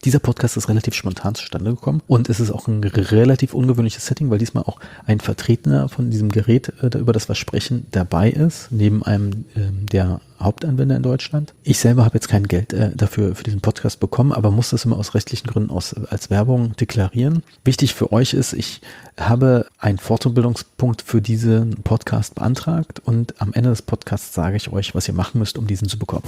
Dieser Podcast ist relativ spontan zustande gekommen und es ist auch ein relativ ungewöhnliches Setting, weil diesmal auch ein Vertreter von diesem Gerät, über das wir sprechen, dabei ist, neben einem der Hauptanwender in Deutschland. Ich selber habe jetzt kein Geld dafür für diesen Podcast bekommen, aber muss das immer aus rechtlichen Gründen als Werbung deklarieren. Wichtig für euch ist, ich habe einen Fortbildungspunkt für diesen Podcast beantragt und am Ende des Podcasts sage ich euch, was ihr machen müsst, um diesen zu bekommen.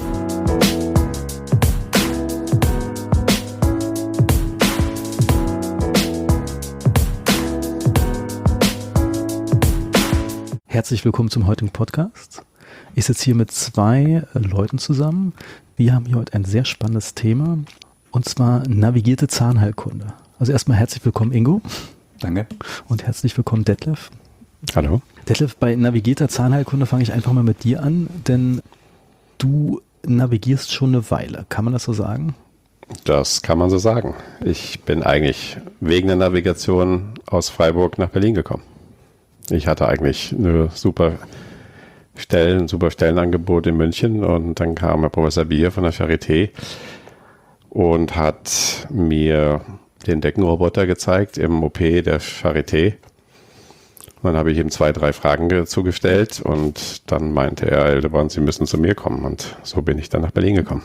Herzlich willkommen zum heutigen Podcast. Ich sitze hier mit zwei Leuten zusammen. Wir haben hier heute ein sehr spannendes Thema und zwar navigierte Zahnheilkunde. Also erstmal herzlich willkommen Ingo. Danke. Und herzlich willkommen Detlef. Hallo. Detlef, bei navigierter Zahnheilkunde fange ich einfach mal mit dir an, denn du navigierst schon eine Weile. Kann man das so sagen? Das kann man so sagen. Ich bin eigentlich wegen der Navigation aus Freiburg nach Berlin gekommen. Ich hatte eigentlich ein super Stellenangebot in München und dann kam Herr Professor Bier von der Charité und hat mir den Deckenroboter gezeigt im OP der Charité. Und dann habe ich ihm 2, 3 Fragen dazu gestellt und dann meinte er, Herr Hildebrand, Sie müssen zu mir kommen und so bin ich dann nach Berlin gekommen.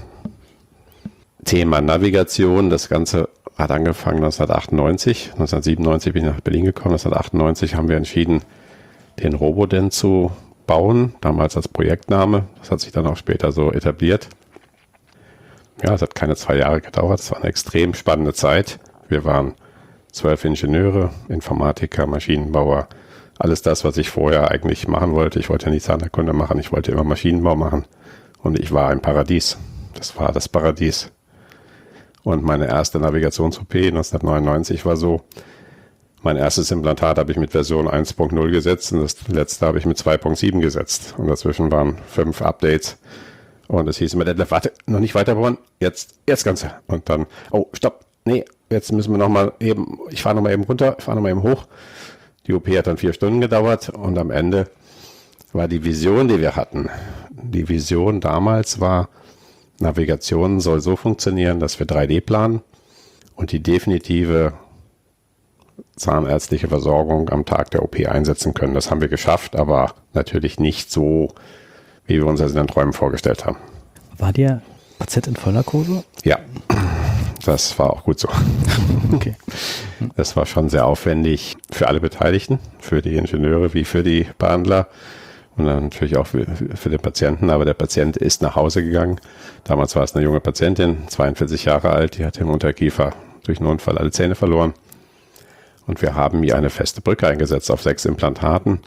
Thema Navigation, das Ganze hat angefangen 1998. 1997 bin ich nach Berlin gekommen. 1998 haben wir entschieden, den Robodent zu bauen, damals als Projektname. Das hat sich dann auch später so etabliert. Ja, es hat keine 2 Jahre gedauert. Es war eine extrem spannende Zeit. Wir waren 12 Ingenieure, Informatiker, Maschinenbauer. Alles das, was ich vorher eigentlich machen wollte. Ich wollte ja nicht Zahnheilkunde machen, ich wollte immer Maschinenbau machen. Und ich war im Paradies. Das war das Paradies. Und meine erste Navigations-OP 1999 war so, mein erstes Implantat habe ich mit Version 1.0 gesetzt und das letzte habe ich mit 2.7 gesetzt. Und dazwischen waren 5 Updates. Und es hieß immer, Detlef, warte, noch nicht weiterbauen, jetzt Ganze. Und dann, oh, stopp, nee, jetzt müssen wir nochmal eben, ich fahre nochmal eben runter, ich fahre nochmal eben hoch. Die OP hat dann 4 Stunden gedauert und am Ende war die Vision, die wir hatten. Die Vision damals war, Navigation soll so funktionieren, dass wir 3D planen und die definitive zahnärztliche Versorgung am Tag der OP einsetzen können. Das haben wir geschafft, aber natürlich nicht so, wie wir uns das in den Träumen vorgestellt haben. War der Patient in Vollnarkose? Ja, das war auch gut so. Okay. Das war schon sehr aufwendig für alle Beteiligten, für die Ingenieure wie für die Behandler. Und dann natürlich auch für den Patienten, aber der Patient ist nach Hause gegangen. Damals war es eine junge Patientin, 42 Jahre alt, die hatte im Unterkiefer durch einen Unfall alle Zähne verloren. Und wir haben ihr eine feste Brücke eingesetzt auf 6 Implantaten.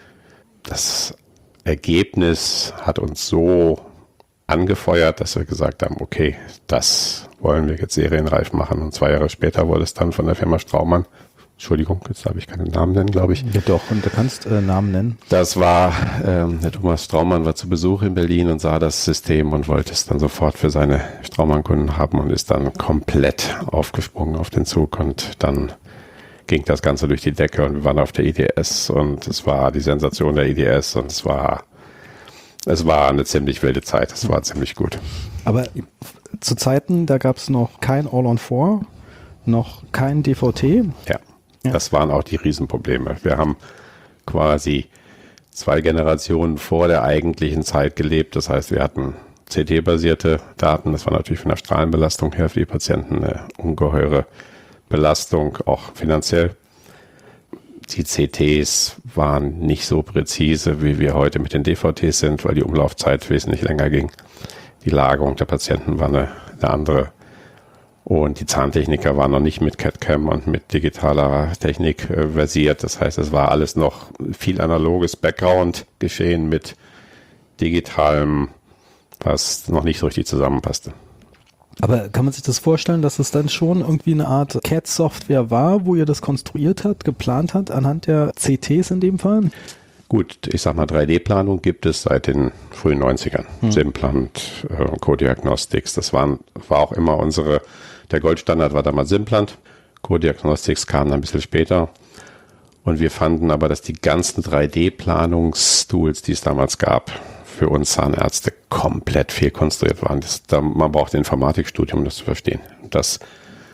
Das Ergebnis hat uns so angefeuert, dass wir gesagt haben, okay, das wollen wir jetzt serienreif machen. Und 2 Jahre später wurde es dann von der Firma Straumann, Entschuldigung, jetzt darf ich keinen Namen nennen, glaube ich. Ja doch, und du kannst Namen nennen. Das war, der Thomas Straumann war zu Besuch in Berlin und sah das System und wollte es dann sofort für seine Straumann-Kunden haben und ist dann komplett aufgesprungen auf den Zug und dann ging das Ganze durch die Decke und wir waren auf der IDS und es war die Sensation der IDS und es war eine ziemlich wilde Zeit, es war ziemlich gut. Aber zu Zeiten, da gab es noch kein All-on-4, noch kein DVT. Ja. Das waren auch die Riesenprobleme. Wir haben quasi 2 Generationen vor der eigentlichen Zeit gelebt. Das heißt, wir hatten CT-basierte Daten. Das war natürlich von der Strahlenbelastung her für die Patienten eine ungeheure Belastung, auch finanziell. Die CTs waren nicht so präzise, wie wir heute mit den DVTs sind, weil die Umlaufzeit wesentlich länger ging. Die Lagerung der Patienten war eine andere. Und die Zahntechniker waren noch nicht mit CAD-CAM und mit digitaler Technik versiert. Das heißt, es war alles noch viel analoges Background geschehen mit digitalem, was noch nicht so richtig zusammenpasste. Aber kann man sich das vorstellen, dass es dann schon irgendwie eine Art CAD-Software war, wo ihr das konstruiert habt, geplant habt, anhand der CTs in dem Fall? Gut, ich sag mal, 3D-Planung gibt es seit den frühen 90ern. Simplant, Co-Diagnostics, das war auch immer der Goldstandard war damals Simplant. Co-Diagnostics kam dann ein bisschen später. Und wir fanden aber, dass die ganzen 3D-Planungstools, die es damals gab, für uns Zahnärzte komplett fehlkonstruiert waren. Man braucht ein Informatikstudium, um das zu verstehen. Das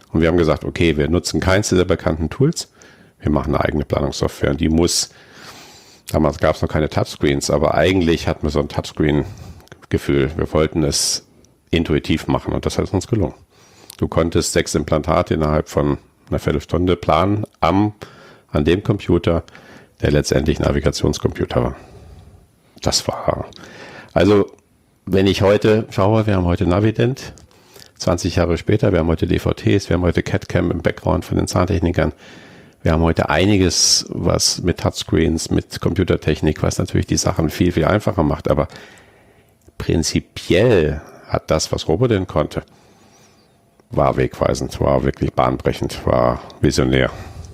Und wir haben gesagt, okay, wir nutzen keins dieser bekannten Tools, wir machen eine eigene Planungssoftware und die muss, damals gab es noch keine Touchscreens, aber eigentlich hatten wir so ein Touchscreen-Gefühl. Wir wollten es intuitiv machen und das hat uns gelungen. Du konntest 6 Implantate innerhalb von einer Viertelstunde planen an dem Computer, der letztendlich Navigationscomputer war. Das war, also wenn ich heute schaue, wir haben heute Navident, 20 Jahre später, wir haben heute DVTs, wir haben heute CAD-CAM im Background von den Zahntechnikern, wir haben heute einiges, was mit Touchscreens, mit Computertechnik, was natürlich die Sachen viel, viel einfacher macht, aber prinzipiell hat das, was Robodent konnte, war wegweisend, war wirklich bahnbrechend, war visionär.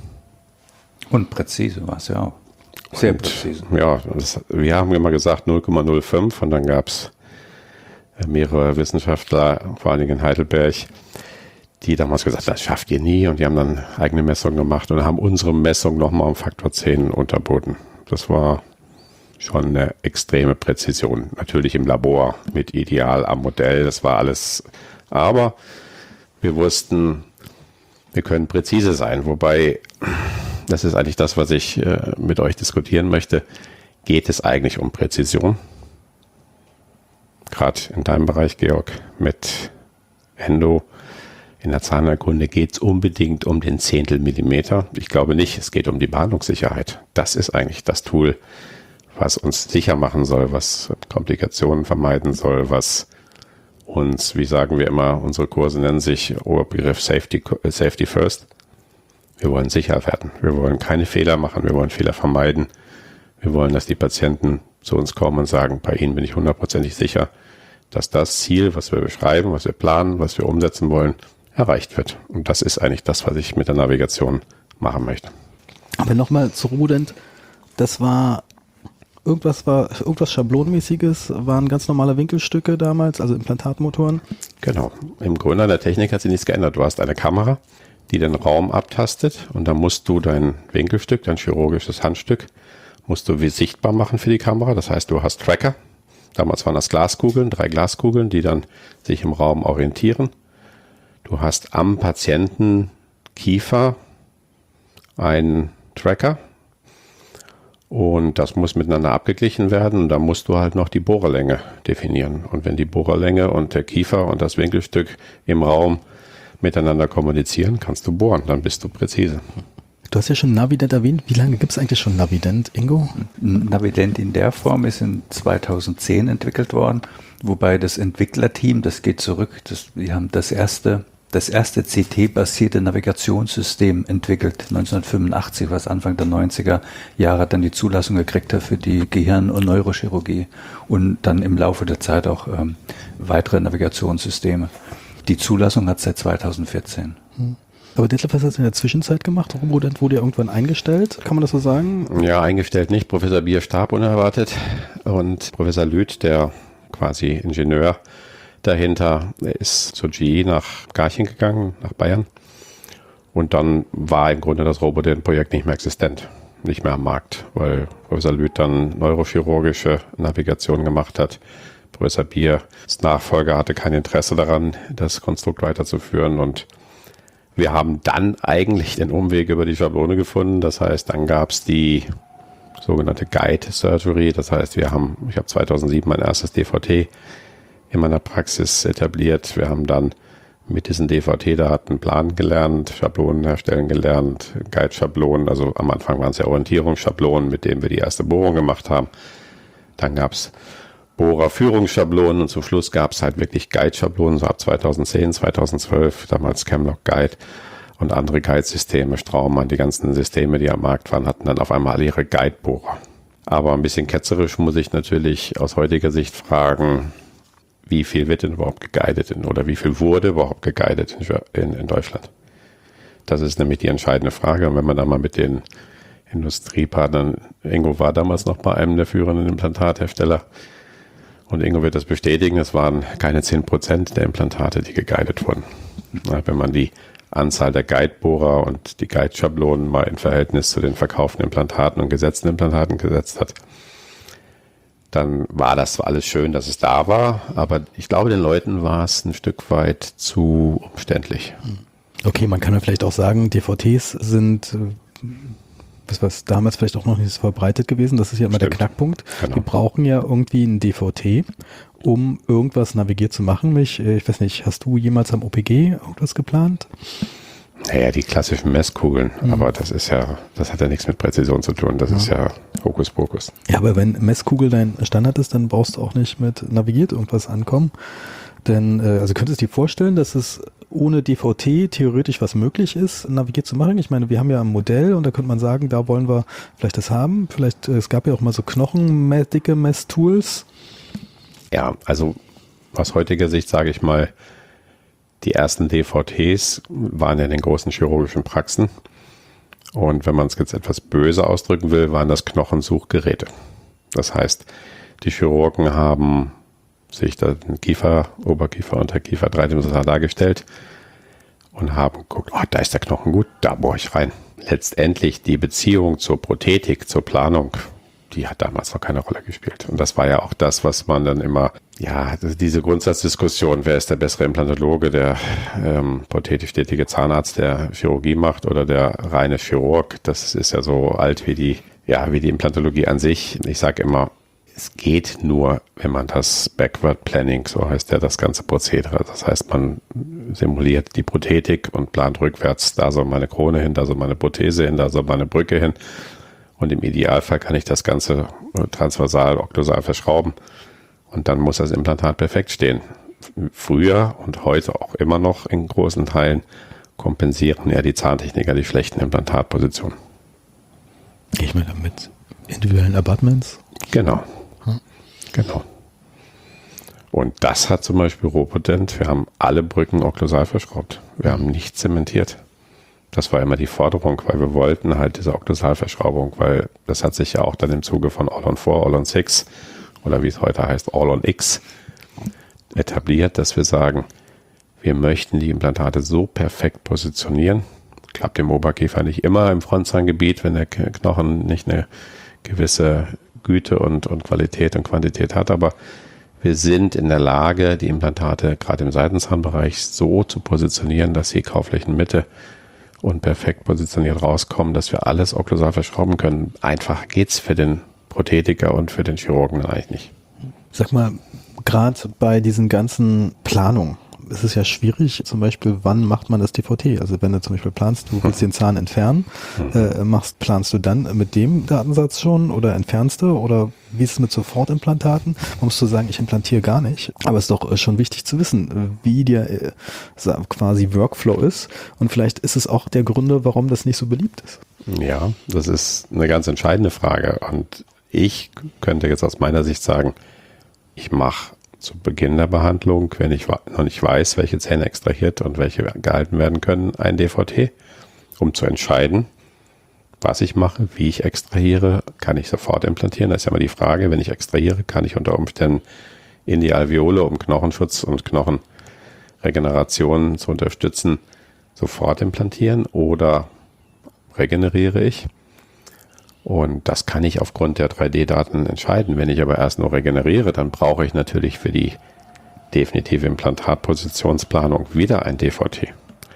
Und präzise war es ja auch. Sehr präzise. Ja, wir haben immer gesagt 0,05 und dann gab es mehrere Wissenschaftler, vor allen Dingen in Heidelberg, die damals gesagt haben, das schafft ihr nie und die haben dann eigene Messungen gemacht und haben unsere Messung nochmal um Faktor 10 unterboten. Das war schon eine extreme Präzision. Natürlich im Labor mit Ideal am Modell, das war alles, aber wir wussten, wir können präzise sein, wobei, das ist eigentlich das, was ich mit euch diskutieren möchte, geht es eigentlich um Präzision? Gerade in deinem Bereich, Georg, mit Endo, in der Zahnerkunde geht es unbedingt um den Zehntelmillimeter. Ich glaube nicht, es geht um die Behandlungssicherheit. Das ist eigentlich das Tool, was uns sicher machen soll, was Komplikationen vermeiden soll, was uns, wie sagen wir immer, unsere Kurse nennen sich Oberbegriff Safety First. Wir wollen sicher werden. Wir wollen keine Fehler machen. Wir wollen Fehler vermeiden. Wir wollen, dass die Patienten zu uns kommen und sagen, bei Ihnen bin ich 100%ig sicher, dass das Ziel, was wir beschreiben, was wir planen, was wir umsetzen wollen, erreicht wird. Und das ist eigentlich das, was ich mit der Navigation machen möchte. Aber nochmal zu Robodent, das war irgendwas Schablonenmäßiges, waren ganz normale Winkelstücke damals, also Implantatmotoren. Genau. Im Grunde an der Technik hat sich nichts geändert. Du hast eine Kamera, die den Raum abtastet und dann musst du dein Winkelstück, dein chirurgisches Handstück, musst du wie sichtbar machen für die Kamera. Das heißt, du hast Tracker. Damals waren das Glaskugeln, 3 Glaskugeln, die dann sich im Raum orientieren. Du hast am Patienten Kiefer einen Tracker und das muss miteinander abgeglichen werden und da musst du halt noch die Bohrerlänge definieren. Und wenn die Bohrerlänge und der Kiefer und das Winkelstück im Raum miteinander kommunizieren, kannst du bohren, dann bist du präzise. Du hast ja schon Navident erwähnt. Wie lange gibt es eigentlich schon Navident, Ingo? Navident in der Form ist in 2010 entwickelt worden, wobei das Entwicklerteam, das geht zurück, wir haben das erste CT-basierte Navigationssystem entwickelt, 1985, was Anfang der 90er Jahre dann die Zulassung gekriegt hat für die Gehirn- und Neurochirurgie und dann im Laufe der Zeit auch weitere Navigationssysteme. Die Zulassung hat seit 2014. Aber Detlef, was hast du in der Zwischenzeit gemacht? Robodent wurde ja irgendwann eingestellt, kann man das so sagen? Ja, eingestellt nicht. Professor Bier starb unerwartet und Professor Lüth, der quasi Ingenieur dahinter, ist zur GE nach Garching gegangen, nach Bayern. Und dann war im Grunde das Robodent-Projekt nicht mehr existent, nicht mehr am Markt, weil Professor Lüth dann neurochirurgische Navigation gemacht hat. Professor Bier als Nachfolger hatte kein Interesse daran, das Konstrukt weiterzuführen und wir haben dann eigentlich den Umweg über die Schablone gefunden. Das heißt, dann gab es die sogenannte Guide Surgery. Das heißt, ich habe 2007 mein erstes DVT in meiner Praxis etabliert. Wir haben dann mit diesen DVT-Daten planen gelernt, Schablonen herstellen gelernt, Guide-Schablonen. Also am Anfang waren es ja Orientierungsschablonen, mit denen wir die erste Bohrung gemacht haben. Dann gab es Bohrerführungsschablonen und zum Schluss gab es halt wirklich Guide-Schablonen, so ab 2010, 2012, damals Camlock Guide und andere Guide-Systeme, Straumann, die ganzen Systeme, die am Markt waren, hatten dann auf einmal alle ihre Guide-Bohrer. Aber ein bisschen ketzerisch muss ich natürlich aus heutiger Sicht fragen, wie viel wird denn überhaupt geguidet oder wie viel wurde überhaupt geguidet in Deutschland? Das ist nämlich die entscheidende Frage. Und wenn man da mal mit den Industriepartnern, Ingo war damals noch bei einem der führenden Implantathersteller, und Ingo wird das bestätigen, es waren keine 10% der Implantate, die geguidet wurden. Wenn man die Anzahl der Guidebohrer und die Guide-Schablonen mal in Verhältnis zu den verkauften Implantaten und gesetzten Implantaten gesetzt hat, dann war das zwar alles schön, dass es da war, aber ich glaube, den Leuten war es ein Stück weit zu umständlich. Okay, man kann ja vielleicht auch sagen, DVTs sind was damals vielleicht auch noch nicht so verbreitet gewesen. Das ist ja immer der Knackpunkt. Genau. Wir brauchen ja irgendwie ein DVT, um irgendwas navigiert zu machen. Ich weiß nicht, hast du jemals am OPG irgendwas geplant? Naja, die klassischen Messkugeln, aber das hat ja nichts mit Präzision zu tun. Das ist ja Hokuspokus. Ja, aber wenn Messkugel dein Standard ist, dann brauchst du auch nicht mit navigiert irgendwas ankommen. Denn, also könntest du dir vorstellen, dass es ohne DVT theoretisch was möglich ist, navigiert zu machen? Ich meine, wir haben ja ein Modell und da könnte man sagen, da wollen wir vielleicht das haben. Vielleicht, es gab ja auch mal so dicke Messtools. Ja, also aus heutiger Sicht sage ich mal, die ersten DVTs waren ja in den großen chirurgischen Praxen. Und wenn man es jetzt etwas böse ausdrücken will, waren das Knochensuchgeräte. Das heißt, die Chirurgen haben sich da den Kiefer, Oberkiefer, Unterkiefer dreidimensional dargestellt und haben geguckt, oh, da ist der Knochen gut, da bohre ich rein. Letztendlich die Beziehung zur Prothetik, zur Planung, die hat damals noch keine Rolle gespielt. Und das war ja auch das, was man dann immer, ja, diese Grundsatzdiskussion, wer ist der bessere Implantologe, der prothetisch tätige Zahnarzt, der Chirurgie macht oder der reine Chirurg, das ist ja so alt wie die Implantologie an sich. Ich sage immer, es geht nur, wenn man das Backward Planning, so heißt ja das ganze Prozedere. Das heißt, man simuliert die Prothetik und plant rückwärts, da soll meine Krone hin, da soll meine Prothese hin, da soll meine Brücke hin. Und im Idealfall kann ich das Ganze transversal, okklusal verschrauben. Und dann muss das Implantat perfekt stehen. Früher und heute auch immer noch in großen Teilen kompensieren ja die Zahntechniker die schlechten Implantatpositionen. Ich meine, mit individuellen Abutments? Genau. Genau. Und das hat zum Beispiel Ropotent. Wir haben alle Brücken okklusal verschraubt. Wir haben nicht zementiert. Das war immer die Forderung, weil wir wollten halt diese Okklusalverschraubung, weil das hat sich ja auch dann im Zuge von All-on-4, All-on-6 oder wie es heute heißt, All-on-X etabliert, dass wir sagen, wir möchten die Implantate so perfekt positionieren. Klappt im Oberkiefer nicht immer im Frontzahngebiet, wenn der Knochen nicht eine gewisse Güte und Qualität und Quantität hat, aber wir sind in der Lage, die Implantate gerade im Seitenzahnbereich so zu positionieren, dass sie Kauflächenmitte und perfekt positioniert rauskommen, dass wir alles okklusal verschrauben können. Einfach geht's für den Prothetiker und für den Chirurgen eigentlich nicht. Sag mal, gerade bei diesen ganzen Planungen, ist es ja schwierig, zum Beispiel, wann macht man das DVT? Also wenn du zum Beispiel planst, du willst den Zahn entfernen, planst du dann mit dem Datensatz schon oder entfernst du? Oder wie ist es mit Sofortimplantaten? Man muss so sagen, ich implantiere gar nicht. Aber es ist doch schon wichtig zu wissen, wie der quasi Workflow ist. Und vielleicht ist es auch der Gründe, warum das nicht so beliebt ist. Ja, das ist eine ganz entscheidende Frage. Und ich könnte jetzt aus meiner Sicht sagen, ich mache zu Beginn der Behandlung, wenn ich noch nicht weiß, welche Zähne extrahiert und welche gehalten werden können, ein DVT, um zu entscheiden, was ich mache, wie ich extrahiere, kann ich sofort implantieren. Das ist ja immer die Frage, wenn ich extrahiere, kann ich unter Umständen in die Alveole, um Knochenschutz und Knochenregeneration zu unterstützen, sofort implantieren oder regeneriere ich? Und das kann ich aufgrund der 3D-Daten entscheiden. Wenn ich aber erst nur regeneriere, dann brauche ich natürlich für die definitive Implantatpositionsplanung wieder ein DVT.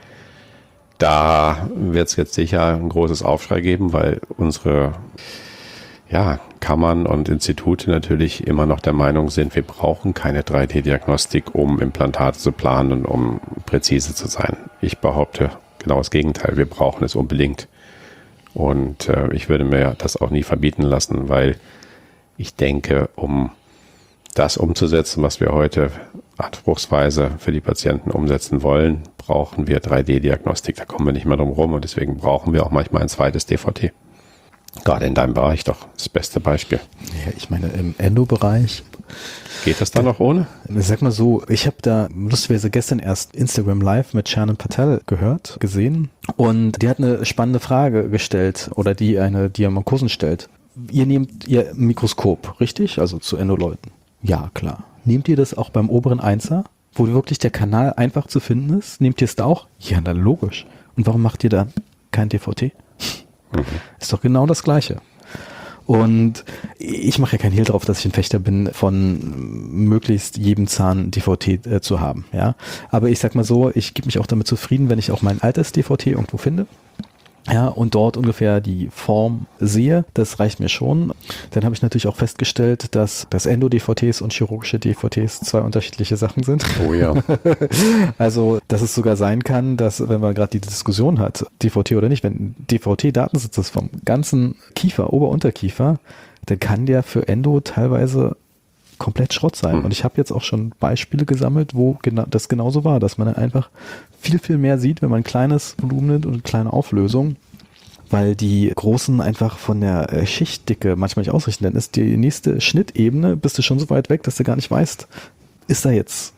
Da wird es jetzt sicher ein großes Aufschrei geben, weil unsere Kammern und Institute natürlich immer noch der Meinung sind, wir brauchen keine 3D-Diagnostik, um Implantate zu planen und um präzise zu sein. Ich behaupte genau das Gegenteil. Wir brauchen es unbedingt. Und ich würde mir das auch nie verbieten lassen, weil ich denke, um das umzusetzen, was wir heute anspruchsweise für die Patienten umsetzen wollen, brauchen wir 3D-Diagnostik. Da kommen wir nicht mehr drum rum und deswegen brauchen wir auch manchmal ein zweites DVT. Gerade in deinem Bereich doch das beste Beispiel. Ja, ich meine, im Endo-Bereich. Geht das da noch ohne? Sag mal so, ich habe da lustigerweise gestern erst Instagram Live mit Shannon Patel gesehen und die hat eine spannende Frage gestellt oder die eine Diamankosen stellt. Ihr nehmt ihr Mikroskop, richtig? Also zu Endo-Leuten. Ja, klar. Nehmt ihr das auch beim oberen Einser, wo wirklich der Kanal einfach zu finden ist? Nehmt ihr es da auch? Ja, dann logisch. Und warum macht ihr dann kein DVT? Ist doch genau das Gleiche. Und ich mache ja keinen Hehl drauf, dass ich ein Fechter bin, von möglichst jedem Zahn DVT zu haben. Ja, aber ich sag mal so, ich gebe mich auch damit zufrieden, wenn ich auch mein altes DVT irgendwo finde. Ja, und dort ungefähr die Form sehe, das reicht mir schon. Dann habe ich natürlich auch festgestellt, dass Endo-DVTs und chirurgische DVTs zwei unterschiedliche Sachen sind. Oh ja. Also, dass es sogar sein kann, dass, wenn man gerade die Diskussion hat, DVT oder nicht, wenn ein DVT-Datensatz ist vom ganzen Kiefer, Ober-Unterkiefer, dann kann der für Endo teilweise komplett Schrott sein. Und ich habe jetzt auch schon Beispiele gesammelt, wo das genauso war, dass man dann einfach viel, viel mehr sieht, wenn man ein kleines Volumen nimmt und eine kleine Auflösung, weil die großen einfach von der Schichtdicke manchmal nicht ausrichten. Dann ist die nächste Schnittebene, bist du schon so weit weg, dass du gar nicht weißt, ist da jetzt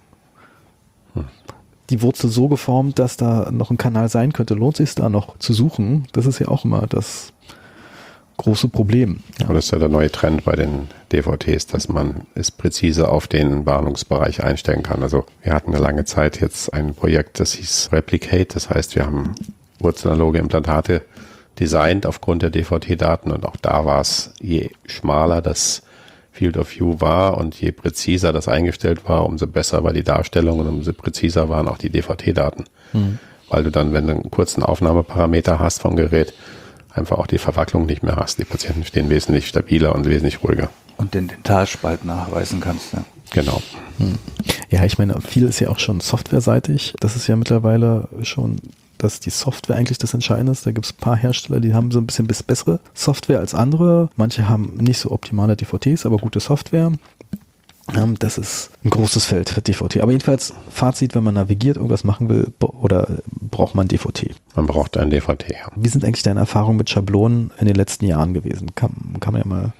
die Wurzel so geformt, dass da noch ein Kanal sein könnte. Lohnt es sich da noch zu suchen? Das ist ja auch immer das große Problem. Ja. Und das ist ja der neue Trend bei den DVTs, dass man es präzise auf den Warnungsbereich einstellen kann. Also wir hatten eine lange Zeit jetzt ein Projekt, das hieß Replicate. Das heißt, wir haben wurzelanaloge Implantate designt aufgrund der DVT-Daten und auch da war es, je schmaler das Field of View war und je präziser das eingestellt war, umso besser war die Darstellung und umso präziser waren auch die DVT-Daten. Weil du dann, wenn du einen kurzen Aufnahmeparameter hast vom Gerät, einfach auch die Verwacklung nicht mehr hast. Die Patienten stehen wesentlich stabiler und wesentlich ruhiger. Und den Dentalspalt nachweisen kannst, ja. Genau. Ja, ich meine, viel ist ja auch schon softwareseitig. Das ist ja mittlerweile schon, dass die Software eigentlich das Entscheidende ist. Da gibt es ein paar Hersteller, die haben so ein bisschen bessere Software als andere. Manche haben nicht so optimale DVTs, aber gute Software. Das ist ein großes Feld für DVT. Aber jedenfalls, Fazit, wenn man navigiert, irgendwas machen will, oder braucht man DVT? Man braucht ein DVT, ja. Wie sind eigentlich deine Erfahrungen mit Schablonen in den letzten Jahren gewesen? Kann man ja mal...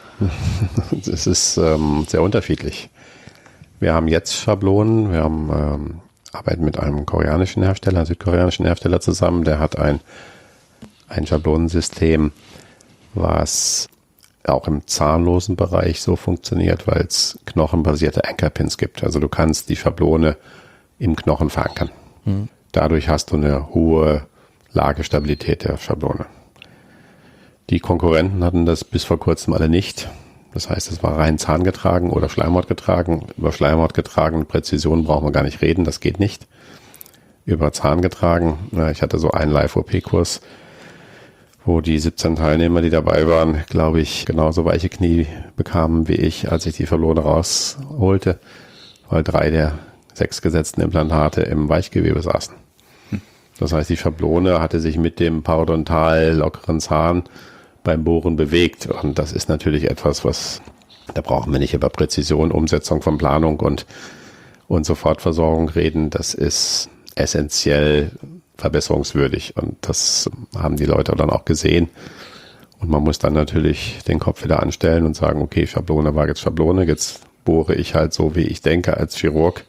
Es ist sehr unterschiedlich. Wir haben jetzt Schablonen, wir haben arbeiten mit einem koreanischen Hersteller, einem südkoreanischen Hersteller zusammen, der hat ein Schablonensystem, was auch im zahnlosen Bereich so funktioniert, weil es knochenbasierte Anchorpins gibt. Also du kannst die Schablone im Knochen verankern. Dadurch hast du eine hohe Lagestabilität der Schablone. Die Konkurrenten hatten das bis vor kurzem alle nicht. Das heißt, es war rein zahngetragen oder Schleimhaut getragen. Über Schleimhaut getragen, Präzision brauchen wir gar nicht reden, das geht nicht. Über Zahn getragen, ich hatte so einen Live-OP-Kurs, wo die 17 Teilnehmer, die dabei waren, glaube ich, genauso weiche Knie bekamen wie ich, als ich die Schablone rausholte, weil 3 der 6 gesetzten Implantate im Weichgewebe saßen. Das heißt, die Schablone hatte sich mit dem parodontal lockeren Zahn beim Bohren bewegt. Und das ist natürlich etwas, da brauchen wir nicht über Präzision, Umsetzung von Planung und Sofortversorgung reden. Das ist essentiell verbesserungswürdig. Und das haben die Leute dann auch gesehen. Und man muss dann natürlich den Kopf wieder anstellen und sagen, okay, Schablone war jetzt Schablone, jetzt bohre ich halt so, wie ich denke als Chirurg.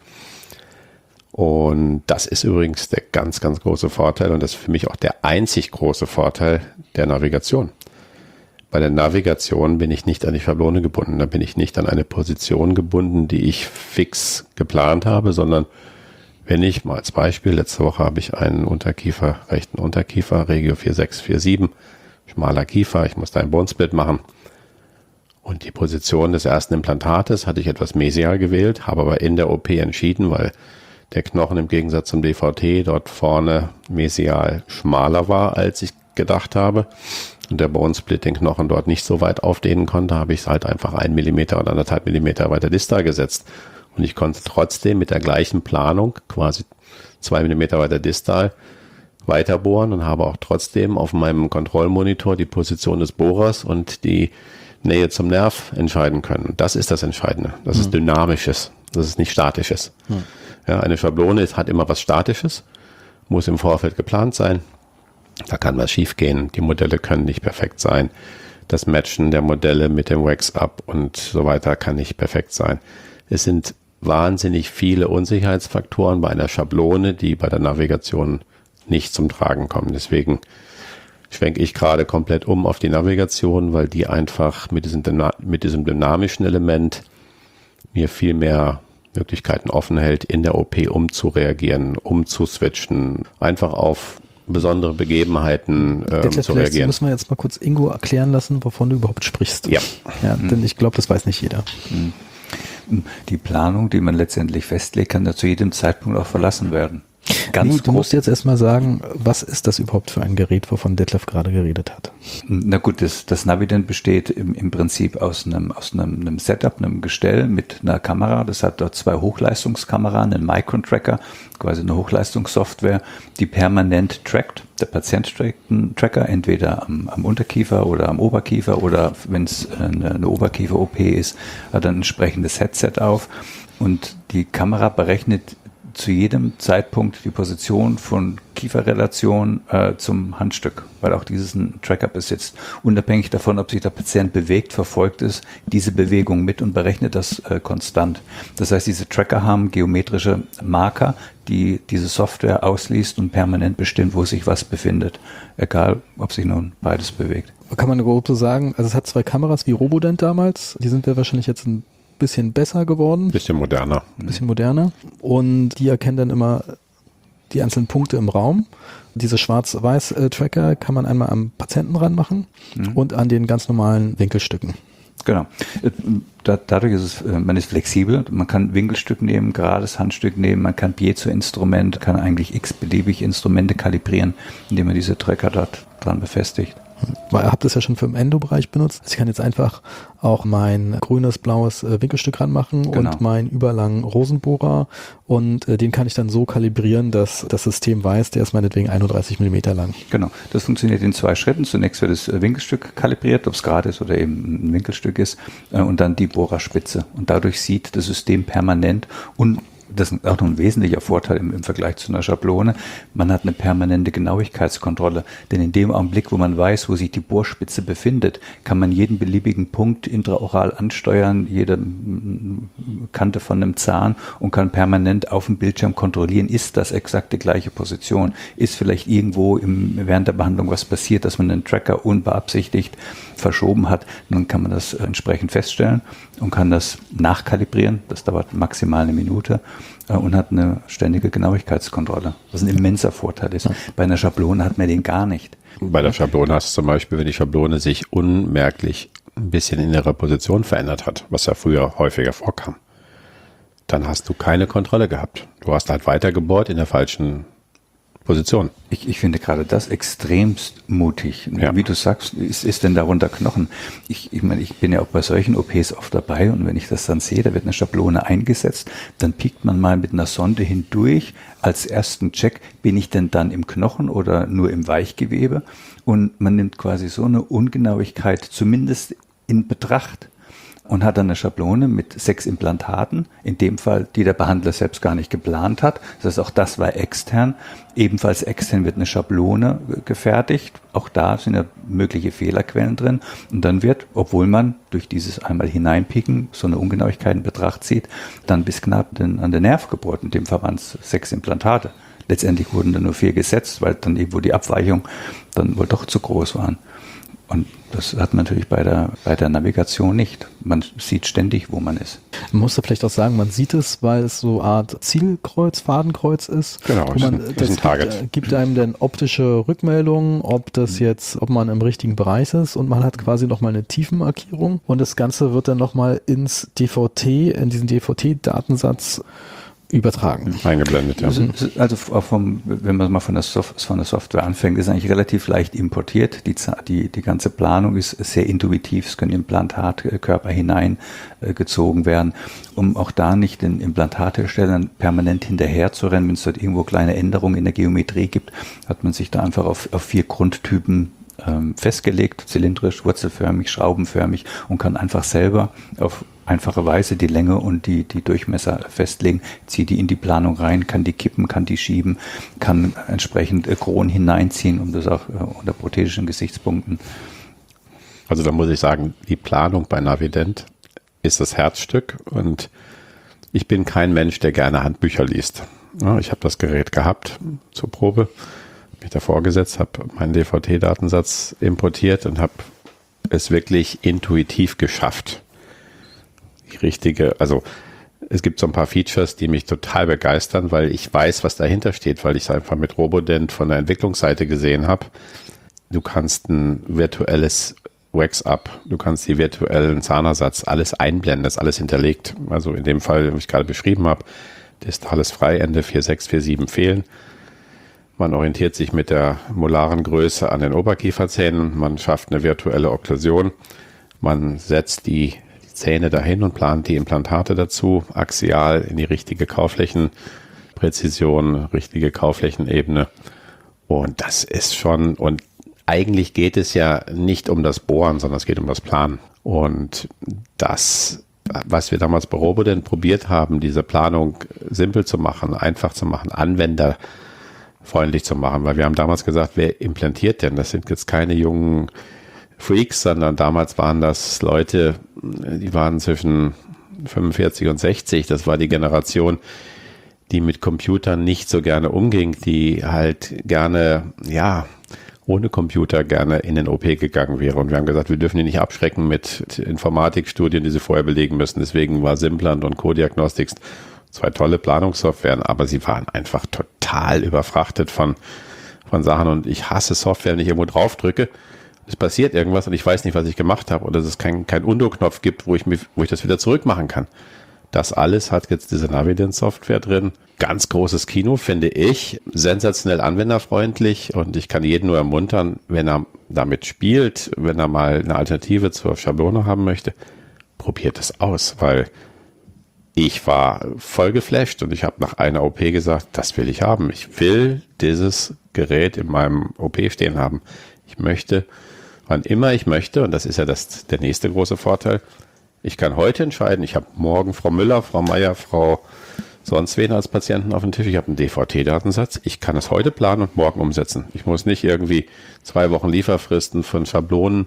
Und das ist übrigens der ganz, ganz große Vorteil und das ist für mich auch der einzig große Vorteil der Navigation. Bei der Navigation bin ich nicht an die Schablone gebunden, da bin ich nicht an eine Position gebunden, die ich fix geplant habe, sondern wenn ich mal als Beispiel, letzte Woche habe ich einen rechten Unterkiefer, Regio 4647, schmaler Kiefer, ich musste einen Bone-Split machen und die Position des ersten Implantates hatte ich etwas mesial gewählt, habe aber in der OP entschieden, weil der Knochen im Gegensatz zum DVT dort vorne mesial schmaler war, als ich gedacht habe. Und der Bone-Split den Knochen dort nicht so weit aufdehnen konnte, habe ich es halt einfach 1 Millimeter oder 1,5 Millimeter weiter distal gesetzt. Und ich konnte trotzdem mit der gleichen Planung, quasi 2 Millimeter weiter distal, weiter bohren und habe auch trotzdem auf meinem Kontrollmonitor die Position des Bohrers und die Nähe zum Nerv entscheiden können. Und das ist das Entscheidende. Das ist Dynamisches. Das ist nicht Statisches. Ja, eine Schablone hat immer was Statisches, muss im Vorfeld geplant sein. Da kann was schief gehen. Die Modelle können nicht perfekt sein. Das Matchen der Modelle mit dem Wax-Up und so weiter kann nicht perfekt sein. Es sind wahnsinnig viele Unsicherheitsfaktoren bei einer Schablone, die bei der Navigation nicht zum Tragen kommen. Deswegen schwenke ich gerade komplett um auf die Navigation, weil die einfach mit diesem dynamischen Element mir viel mehr Möglichkeiten offen hält, in der OP umzureagieren, umzuswitchen, einfach auf besondere Begebenheiten zu reagieren. Müssen wir jetzt mal kurz Ingo erklären lassen, wovon du überhaupt sprichst. Ja. Denn ich glaube, das weiß nicht jeder. Die Planung, die man letztendlich festlegt, kann ja zu jedem Zeitpunkt auch verlassen werden. Du musst jetzt erstmal sagen, was ist das überhaupt für ein Gerät, wovon Detlef gerade geredet hat? Na gut, das Navident besteht im Prinzip aus einem Setup, einem Gestell mit einer Kamera. Das hat dort 2 Hochleistungskameras, einen Micron-Tracker, quasi eine Hochleistungssoftware, die permanent trackt. Der Patient trackt einen Tracker, entweder am Unterkiefer oder am Oberkiefer oder wenn es eine Oberkiefer-OP ist, hat er ein entsprechendes Headset auf und die Kamera berechnet zu jedem Zeitpunkt die Position von Kieferrelation zum Handstück, weil auch dieses ein Tracker besitzt. Unabhängig davon, ob sich der Patient bewegt, verfolgt es diese Bewegung mit und berechnet das konstant. Das heißt, diese Tracker haben geometrische Marker, die diese Software ausliest und permanent bestimmt, wo sich was befindet, egal ob sich nun beides bewegt. Kann man grob so sagen, also es hat 2 Kameras wie Robodent damals, die sind ja wahrscheinlich jetzt ein bisschen besser geworden. Bisschen moderner. Und die erkennen dann immer die einzelnen Punkte im Raum. Diese Schwarz-Weiß-Tracker kann man einmal am Patienten ranmachen und an den ganz normalen Winkelstücken. Genau. Dadurch ist es, man ist flexibel. Man kann Winkelstück nehmen, gerades Handstück nehmen, man kann Piezo-Instrument, kann eigentlich x-beliebig Instrumente kalibrieren, indem man diese Tracker dort dran befestigt. Weil ihr habt das ja schon für den Endo-Bereich benutzt. Ich kann jetzt einfach auch mein grünes, blaues Winkelstück ranmachen und meinen überlangen Rosenbohrer und den kann ich dann so kalibrieren, dass das System weiß, der ist meinetwegen 31 mm lang. Genau, das funktioniert in 2 Schritten. Zunächst wird das Winkelstück kalibriert, ob es gerade ist oder eben ein Winkelstück ist und dann die Bohrerspitze. Und dadurch sieht das System permanent und das ist auch noch ein wesentlicher Vorteil im Vergleich zu einer Schablone. Man hat eine permanente Genauigkeitskontrolle. Denn in dem Augenblick, wo man weiß, wo sich die Bohrspitze befindet, kann man jeden beliebigen Punkt intraoral ansteuern, jede Kante von einem Zahn und kann permanent auf dem Bildschirm kontrollieren, ist das exakt die gleiche Position? Ist vielleicht irgendwo während der Behandlung was passiert, dass man den Tracker unbeabsichtigt verschoben hat? Dann kann man das entsprechend feststellen und kann das nachkalibrieren. Das dauert maximal eine Minute. Und hat eine ständige Genauigkeitskontrolle, was ein immenser Vorteil ist. Bei einer Schablone hat man den gar nicht. Bei der Schablone hast du zum Beispiel, wenn die Schablone sich unmerklich ein bisschen in ihrer Position verändert hat, was ja früher häufiger vorkam, dann hast du keine Kontrolle gehabt. Du hast halt weitergebohrt in der falschen Position. Ich finde gerade das extremst mutig. Ja. Wie du sagst, ist denn darunter Knochen? Ich meine, ich bin ja auch bei solchen OPs oft dabei und wenn ich das dann sehe, da wird eine Schablone eingesetzt, dann piekt man mal mit einer Sonde hindurch. Als ersten Check, bin ich denn dann im Knochen oder nur im Weichgewebe? Und man nimmt quasi so eine Ungenauigkeit zumindest in Betracht. Und hat dann eine Schablone mit 6 Implantaten, in dem Fall, die der Behandler selbst gar nicht geplant hat. Das heißt, auch das war extern. Ebenfalls extern wird eine Schablone gefertigt. Auch da sind ja mögliche Fehlerquellen drin. Und dann wird, obwohl man durch dieses einmal hineinpicken so eine Ungenauigkeit in Betracht zieht, dann bis knapp an den Nerv gebohrt. In dem Fall waren es 6 Implantate. Letztendlich wurden dann nur 4 gesetzt, weil dann irgendwo die Abweichung dann wohl doch zu groß waren. Und das hat man natürlich bei der Navigation nicht. Man sieht ständig, wo man ist. Man muss da vielleicht auch sagen, man sieht es, weil es so eine Art Zielkreuz, Fadenkreuz ist. Genau, das gibt einem dann optische Rückmeldungen, ob man im richtigen Bereich ist und man hat quasi nochmal eine Tiefenmarkierung und das Ganze wird dann nochmal in diesen DVT-Datensatz übertragen. Eingeblendet, ja. Also wenn man mal von der Software anfängt, ist eigentlich relativ leicht importiert. Die ganze Planung ist sehr intuitiv. Es können Implantatkörper hineingezogen werden, um auch da nicht den Implantatherstellern permanent hinterher zu rennen. Wenn es dort irgendwo kleine Änderungen in der Geometrie gibt, hat man sich da einfach auf 4 Grundtypen festgelegt, zylindrisch, wurzelförmig, schraubenförmig und kann einfach selber auf einfache Weise die Länge und die Durchmesser festlegen, zieht die in die Planung rein, kann die kippen, kann die schieben, kann entsprechend Kronen hineinziehen, um das auch unter prothetischen Gesichtspunkten. Also da muss ich sagen, die Planung bei Navident ist das Herzstück und ich bin kein Mensch, der gerne Handbücher liest. Ja, ich habe das Gerät gehabt zur Probe, mich davor gesetzt, habe meinen DVT-Datensatz importiert und habe es wirklich intuitiv geschafft. Die richtige, also Es gibt so ein paar Features, die mich total begeistern, weil ich weiß, was dahinter steht, weil ich es einfach mit Robodent von der Entwicklungsseite gesehen habe. Du kannst ein virtuelles Wax-Up, du kannst die virtuellen Zahnersatz, alles einblenden, das ist alles hinterlegt. Also in dem Fall, wie ich gerade beschrieben habe, distales Freiende 4,6, 4,7 fehlen. Man orientiert sich mit der molaren Größe an den Oberkieferzähnen, man schafft eine virtuelle Okklusion, man setzt die Zähne dahin und plant die Implantate dazu, axial in die richtige Kauflächenpräzision, richtige Kauflächenebene. Und das ist schon, und eigentlich geht es ja nicht um das Bohren, sondern es geht um das Planen. Und das, was wir damals bei Robodent probiert haben, diese Planung simpel zu machen, einfach zu machen, anwenderfreundlich zu machen, weil wir haben damals gesagt, wer implantiert denn? Das sind jetzt keine jungen Freaks, sondern damals waren das Leute, die waren zwischen 45 und 60. Das war die Generation, die mit Computern nicht so gerne umging, die halt gerne, ja, ohne Computer gerne in den OP gegangen wäre. Und wir haben gesagt, wir dürfen die nicht abschrecken mit Informatikstudien, die sie vorher belegen müssen. Deswegen war Simplant und Co-Diagnostics 2 tolle Planungssoftwaren, aber sie waren einfach total überfrachtet von Sachen. Und ich hasse Software, wenn ich irgendwo drauf drücke. Es passiert irgendwas und ich weiß nicht, was ich gemacht habe, oder dass es kein Undo-Knopf gibt, wo ich das wieder zurückmachen kann. Das alles hat jetzt diese Navident-Software drin. Ganz großes Kino, finde ich. Sensationell anwenderfreundlich und ich kann jeden nur ermuntern, wenn er damit spielt, wenn er mal eine Alternative zur Schablone haben möchte, probiert es aus, weil ich war voll geflasht und ich habe nach einer OP gesagt, das will ich haben. Ich will dieses Gerät in meinem OP stehen haben. Ich möchte, wann immer ich möchte, und das ist ja der nächste große Vorteil, ich kann heute entscheiden, ich habe morgen Frau Müller, Frau Meier, Frau sonst wen als Patienten auf dem Tisch, ich habe einen DVT-Datensatz, ich kann es heute planen und morgen umsetzen. Ich muss nicht irgendwie 2 Wochen Lieferfristen von Schablonen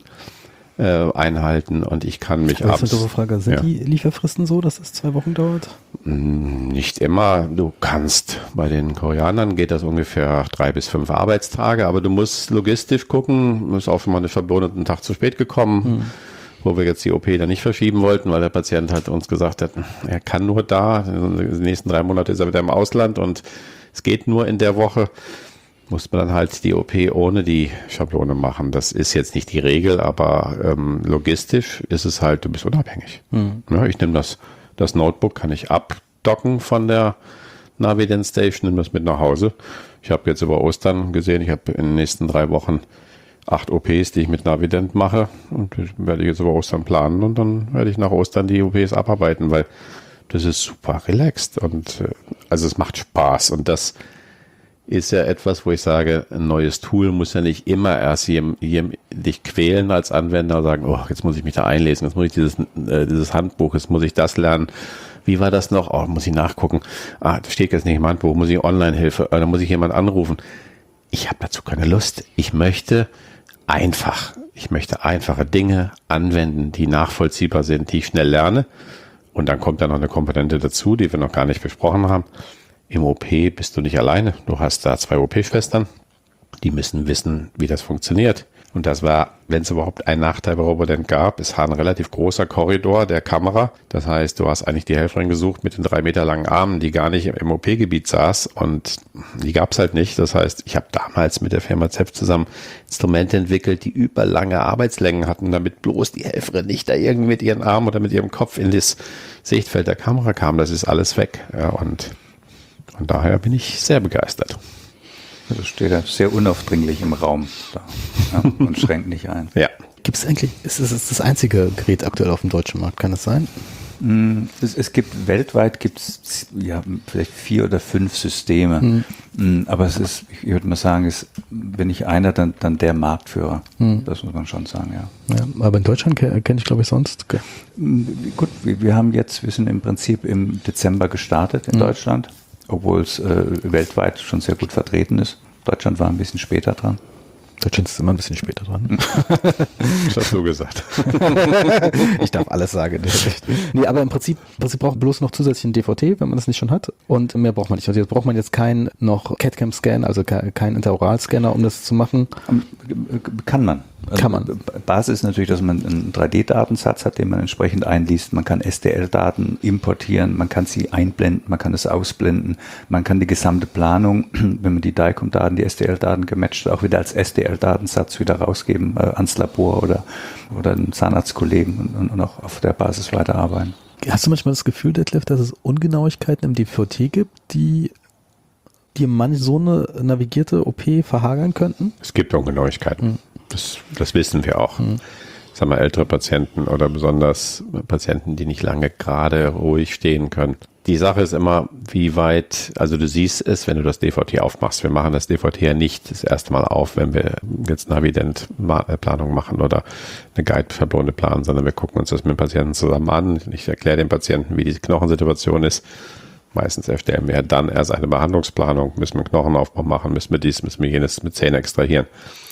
einhalten und ich kann mich abends... Das ist eine doofe Frage. Sind die Lieferfristen so, dass es 2 Wochen dauert? Nicht immer. Du kannst, bei den Koreanern geht das ungefähr 3 bis 5 Arbeitstage, aber du musst logistisch gucken, ist auch schon mal eine Schablone einen Tag zu spät gekommen, wo wir jetzt die OP dann nicht verschieben wollten, weil der Patient halt uns gesagt hat, er kann nur da, die nächsten 3 Monate ist er wieder im Ausland und es geht nur in der Woche. Muss man dann halt die OP ohne die Schablone machen. Das ist jetzt nicht die Regel, aber logistisch ist es halt, du bist unabhängig. Ja, ich nehme das Notebook, kann ich abdocken von der Navident Station, nehme das mit nach Hause. Ich habe jetzt über Ostern gesehen, ich habe in den nächsten 3 Wochen 8 OPs, die ich mit Navident mache und das werde ich jetzt über Ostern planen und dann werde ich nach Ostern die OPs abarbeiten, weil das ist super relaxed und also es macht Spaß und das ist ja etwas, wo ich sage, ein neues Tool muss ja nicht immer erst dich quälen als Anwender und sagen, oh, jetzt muss ich mich da einlesen, jetzt muss ich dieses Handbuch, jetzt muss ich das lernen. Wie war das noch? Oh, muss ich nachgucken. Das steht jetzt nicht im Handbuch, muss ich Online-Hilfe, da muss ich jemanden anrufen. Ich habe dazu keine Lust. Ich möchte einfache Dinge anwenden, die nachvollziehbar sind, die ich schnell lerne. Und dann kommt da noch eine Komponente dazu, die wir noch gar nicht besprochen haben. Im OP bist du nicht alleine. Du hast da 2 OP-Schwestern, die müssen wissen, wie das funktioniert. Und das war, wenn es überhaupt einen Nachteil bei Robodent gab, es war ein relativ großer Korridor der Kamera. Das heißt, du hast eigentlich die Helferin gesucht mit den 3 Meter langen Armen, die gar nicht im OP-Gebiet saß und die gab es halt nicht. Das heißt, ich habe damals mit der Firma ZEPF zusammen Instrumente entwickelt, die überlange Arbeitslängen hatten, damit bloß die Helferin nicht da irgendwie mit ihren Armen oder mit ihrem Kopf in das Sichtfeld der Kamera kam. Das ist alles weg. Ja, und von daher bin ich sehr begeistert. Das steht ja sehr unaufdringlich im Raum da, ja, und schränkt nicht ein. Ja. Gibt es eigentlich, ist es das einzige Gerät aktuell auf dem deutschen Markt, kann das sein? Es gibt weltweit ja vielleicht 4 oder 5 Systeme, aber es ist, ich würde mal sagen, wenn nicht einer, dann der Marktführer. Das muss man schon sagen, ja. Ja, aber in Deutschland kenne ich, glaube ich, sonst. Gut, wir sind im Prinzip im Dezember gestartet in Deutschland, obwohl es weltweit schon sehr gut vertreten ist. Deutschland war ein bisschen später dran. Der Chin ist immer ein bisschen später dran. Das hast du gesagt. Ich darf alles sagen. Nee, aber im Prinzip braucht man bloß noch zusätzlich einen DVT, wenn man das nicht schon hat. Und mehr braucht man nicht. Also jetzt braucht man jetzt keinen noch CAD-CAM-Scan, also keinen Interoralscanner, um das zu machen. Kann man. Also Kann man. Basis ist natürlich, dass man einen 3D-Datensatz hat, den man entsprechend einliest. Man kann STL-Daten importieren, man kann sie einblenden, man kann es ausblenden, man kann die gesamte Planung, wenn man die DICOM-Daten, die STL-Daten gematcht hat, auch wieder als STL-Datensatz wieder rausgeben ans Labor oder einen Zahnarztkollegen und auch auf der Basis weiterarbeiten. Hast du manchmal das Gefühl, Detlef, dass es Ungenauigkeiten im DVT gibt, die dir manch so eine navigierte OP verhagern könnten? Es gibt Ungenauigkeiten. Das wissen wir auch. Sagen wir ältere Patienten oder besonders Patienten, die nicht lange gerade ruhig stehen können. Die Sache ist immer, wie weit, also du siehst es, wenn du das DVT aufmachst. Wir machen das DVT ja nicht das erste Mal auf, wenn wir jetzt Navident-Planung machen oder eine Guide-Schablone planen, sondern wir gucken uns das mit dem Patienten zusammen an. Ich erkläre dem Patienten, wie die Knochensituation ist. Meistens erstellen wir dann erst eine Behandlungsplanung, müssen wir einen Knochenaufbau machen, müssen wir dies, müssen wir jenes mit Zähnen extrahieren.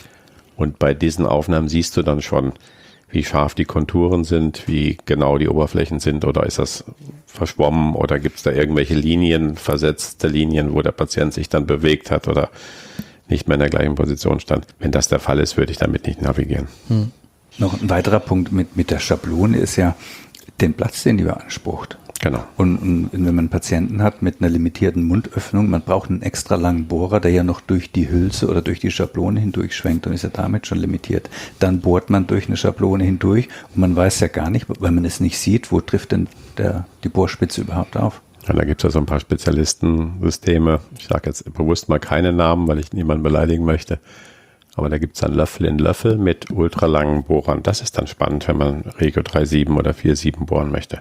Und bei diesen Aufnahmen siehst du dann schon, wie scharf die Konturen sind, wie genau die Oberflächen sind, oder ist das verschwommen oder gibt es da irgendwelche Linien, versetzte Linien, wo der Patient sich dann bewegt hat oder nicht mehr in der gleichen Position stand. Wenn das der Fall ist, würde ich damit nicht navigieren. Noch ein weiterer Punkt mit der Schablone ist ja den Platz, den die beansprucht. Genau. Und wenn man einen Patienten hat mit einer limitierten Mundöffnung, man braucht einen extra langen Bohrer, der ja noch durch die Hülse oder durch die Schablone hindurch schwenkt und ist ja damit schon limitiert. Dann bohrt man durch eine Schablone hindurch und man weiß ja gar nicht, weil man es nicht sieht, wo trifft denn die Bohrspitze überhaupt auf. Ja, da gibt es ja so ein paar Spezialistensysteme. Ich sage jetzt bewusst mal keine Namen, weil ich niemanden beleidigen möchte. Aber da gibt es dann Löffel in Löffel mit ultralangen Bohrern. Das ist dann spannend, wenn man Regio 3.7 oder 4.7 bohren möchte.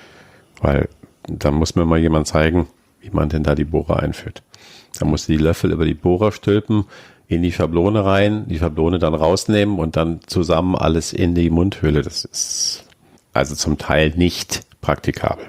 Weil da muss mir mal jemand zeigen, wie man denn da die Bohrer einführt. Da musst du die Löffel über die Bohrer stülpen, in die Schablone rein, die Schablone dann rausnehmen und dann zusammen alles in die Mundhöhle. Das ist also zum Teil nicht praktikabel.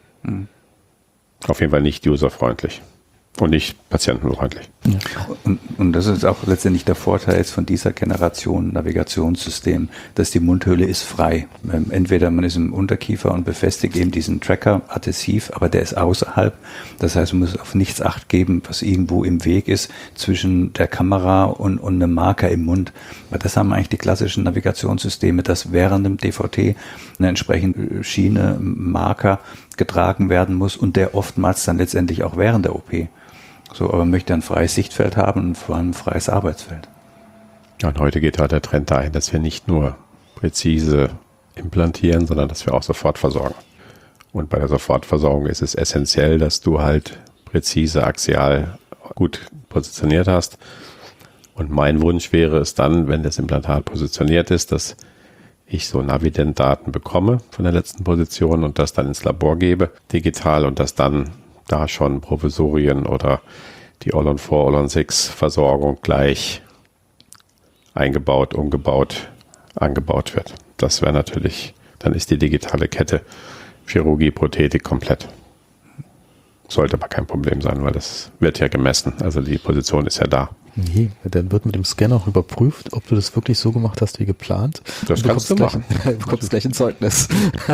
Auf jeden Fall nicht userfreundlich und nicht patientenfreundlich. Ja. Und das ist auch letztendlich der Vorteil jetzt von dieser Generation Navigationssystem, dass die Mundhöhle ist frei. Entweder man ist im Unterkiefer und befestigt eben diesen Tracker adhesiv, aber der ist außerhalb. Das heißt, man muss auf nichts Acht geben, was irgendwo im Weg ist zwischen der Kamera und einem Marker im Mund. Weil das haben eigentlich die klassischen Navigationssysteme, dass während dem DVT eine entsprechende Schiene, Marker getragen werden muss und der oftmals dann letztendlich auch während der OP. So, aber man möchte ein freies Sichtfeld haben und vor allem ein freies Arbeitsfeld. Ja, und heute geht halt der Trend dahin, dass wir nicht nur präzise implantieren, sondern dass wir auch sofort versorgen. Und bei der Sofortversorgung ist es essentiell, dass du halt präzise axial gut positioniert hast. Und mein Wunsch wäre es dann, wenn das Implantat positioniert ist, dass ich so Navident-Daten bekomme von der letzten Position und das dann ins Labor gebe, digital, und dass dann da schon Provisorien oder die All-on-4, All-on-6 Versorgung gleich eingebaut, umgebaut, angebaut wird. Das wäre natürlich, dann ist die digitale Kette Chirurgie, Prothetik komplett. Sollte aber kein Problem sein, weil das wird ja gemessen. Also die Position ist ja da. Nee, dann wird mit dem Scanner auch überprüft, ob du das wirklich so gemacht hast wie geplant. Das kannst du machen. Du bekommst gleich ein Zeugnis.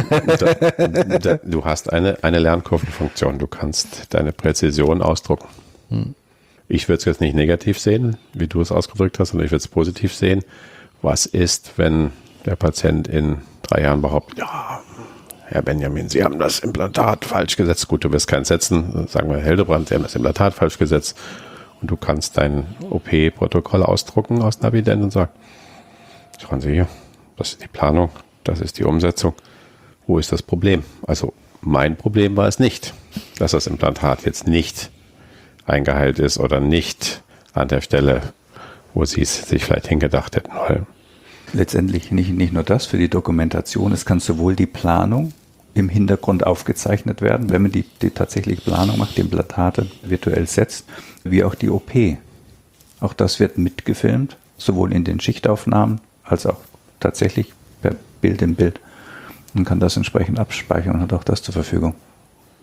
Du hast eine Lernkurvenfunktion. Du kannst deine Präzision ausdrucken. Ich würde es jetzt nicht negativ sehen, wie du es ausgedrückt hast, sondern ich würde es positiv sehen. Was ist, wenn der Patient in 3 Jahren behauptet, ja, Herr Benjamin, Sie haben das Implantat falsch gesetzt. Gut, du wirst keins setzen. Sagen wir, Herr Hildebrand, Sie haben das Implantat falsch gesetzt. Und du kannst dein OP-Protokoll ausdrucken aus Navident und sagen, schauen Sie hier, das ist die Planung, das ist die Umsetzung. Wo ist das Problem? Also mein Problem war es nicht, dass das Implantat jetzt nicht eingeheilt ist oder nicht an der Stelle, wo Sie es sich vielleicht hingedacht hätten. Weil letztendlich nicht nur das, für die Dokumentation, es kann sowohl die Planung im Hintergrund aufgezeichnet werden, wenn man die tatsächliche Planung macht, die Implantate virtuell setzt, wie auch die OP. Auch das wird mitgefilmt, sowohl in den Schichtaufnahmen als auch tatsächlich per Bild im Bild. Man kann das entsprechend abspeichern und hat auch das zur Verfügung.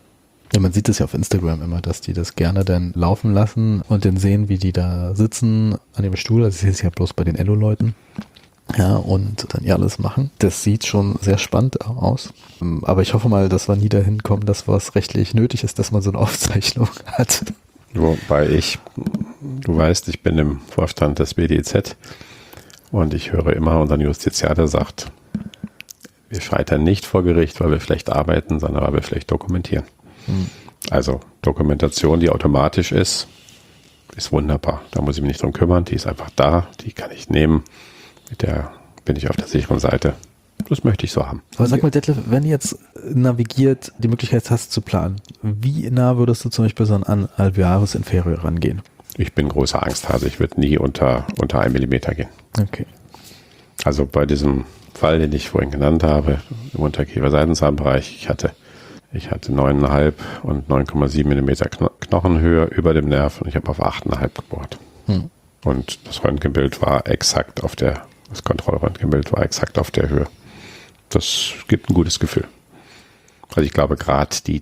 Ja, man sieht es ja auf Instagram immer, dass die das gerne dann laufen lassen und dann sehen, wie die da sitzen an dem Stuhl. Das ist ja bloß bei den Elo-Leuten. Ja, und dann ja alles machen. Das sieht schon sehr spannend aus. Aber ich hoffe mal, dass wir nie dahin kommen, dass was rechtlich nötig ist, dass man so eine Aufzeichnung hat. Wobei du weißt, ich bin im Vorstand des BDIZ und ich höre immer unseren Justiziar, der sagt, wir scheitern nicht vor Gericht, weil wir schlecht arbeiten, sondern weil wir schlecht dokumentieren. Also Dokumentation, die automatisch ist wunderbar. Da muss ich mich nicht drum kümmern. Die ist einfach da. Die kann ich nehmen. Mit der bin ich auf der sicheren Seite. Das möchte ich so haben. Aber sag mal, Detlef, wenn du jetzt navigiert die Möglichkeit hast zu planen, wie nah würdest du zum Beispiel so an Alvearis Inferior rangehen? Ich bin großer Angsthase. Ich würde nie unter 1 Millimeter gehen. Okay. Also bei diesem Fall, den ich vorhin genannt habe, im Unterkiefer-Seitenzahnbereich, ich hatte 9,5 und 9,7 Millimeter Knochenhöhe über dem Nerv und ich habe auf 8,5 gebohrt. Und das Röntgenbild war exakt das Kontrollröntgenbild war exakt auf der Höhe. Das gibt ein gutes Gefühl. Also ich glaube, gerade die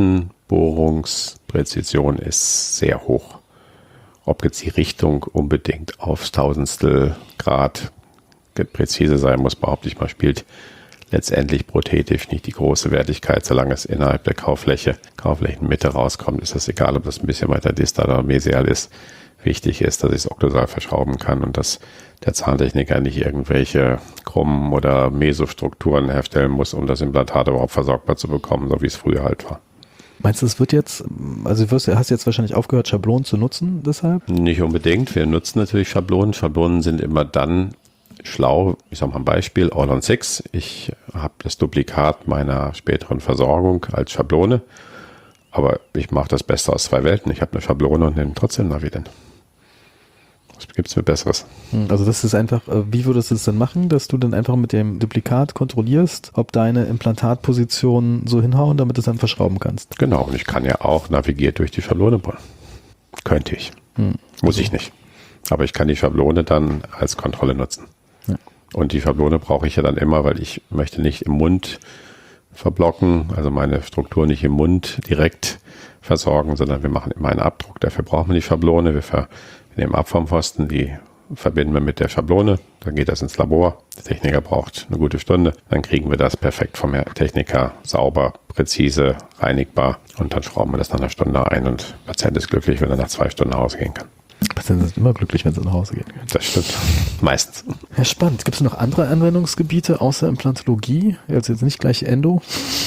Tiefenbohrungspräzision ist sehr hoch. Ob jetzt die Richtung unbedingt aufs Tausendstel Grad präzise sein muss, behaupte ich mal, spielt letztendlich prothetisch nicht die große Wertigkeit. Solange es innerhalb der Kaufflächenmitte rauskommt, ist es egal, ob das ein bisschen weiter distal oder mesial ist. Wichtig ist, dass ich es okklusal verschrauben kann und dass der Zahntechniker nicht irgendwelche krummen oder Mesostrukturen herstellen muss, um das Implantat überhaupt versorgbar zu bekommen, so wie es früher halt war. Meinst du, es wird jetzt, also hast jetzt wahrscheinlich aufgehört, Schablonen zu nutzen deshalb? Nicht unbedingt. Wir nutzen natürlich Schablonen. Schablonen sind immer dann schlau. Ich sage mal ein Beispiel, All on 6. Ich habe das Duplikat meiner späteren Versorgung als Schablone, aber ich mache das Beste aus 2 Welten. Ich habe eine Schablone und nehme trotzdem Navident. Was gibt es mir Besseres? Also das ist einfach, wie würdest du es denn machen, dass du dann einfach mit dem Duplikat kontrollierst, ob deine Implantatpositionen so hinhauen, damit du es dann verschrauben kannst? Genau, und ich kann ja auch navigiert durch die Schablone bohren. Könnte ich. Muss ich nicht. Aber ich kann die Schablone dann als Kontrolle nutzen. Ja. Und die Schablone brauche ich ja dann immer, weil ich möchte nicht im Mund verblocken, also meine Struktur nicht im Mund direkt versorgen, sondern wir machen immer einen Abdruck. Dafür brauchen wir die Schablone. Wir nehmen ab vom Pfosten, die verbinden wir mit der Schablone, dann geht das ins Labor. Der Techniker braucht eine gute Stunde, dann kriegen wir das perfekt vom Techniker sauber, präzise, reinigbar und dann schrauben wir das nach einer Stunde ein und der Patient ist glücklich, wenn er nach 2 Stunden nach Hause gehen kann. Patienten sind immer glücklich, wenn sie nach Hause gehen können. Das stimmt. Meistens. Ja, spannend. Gibt es noch andere Anwendungsgebiete außer Implantologie? Also jetzt nicht gleich Endo?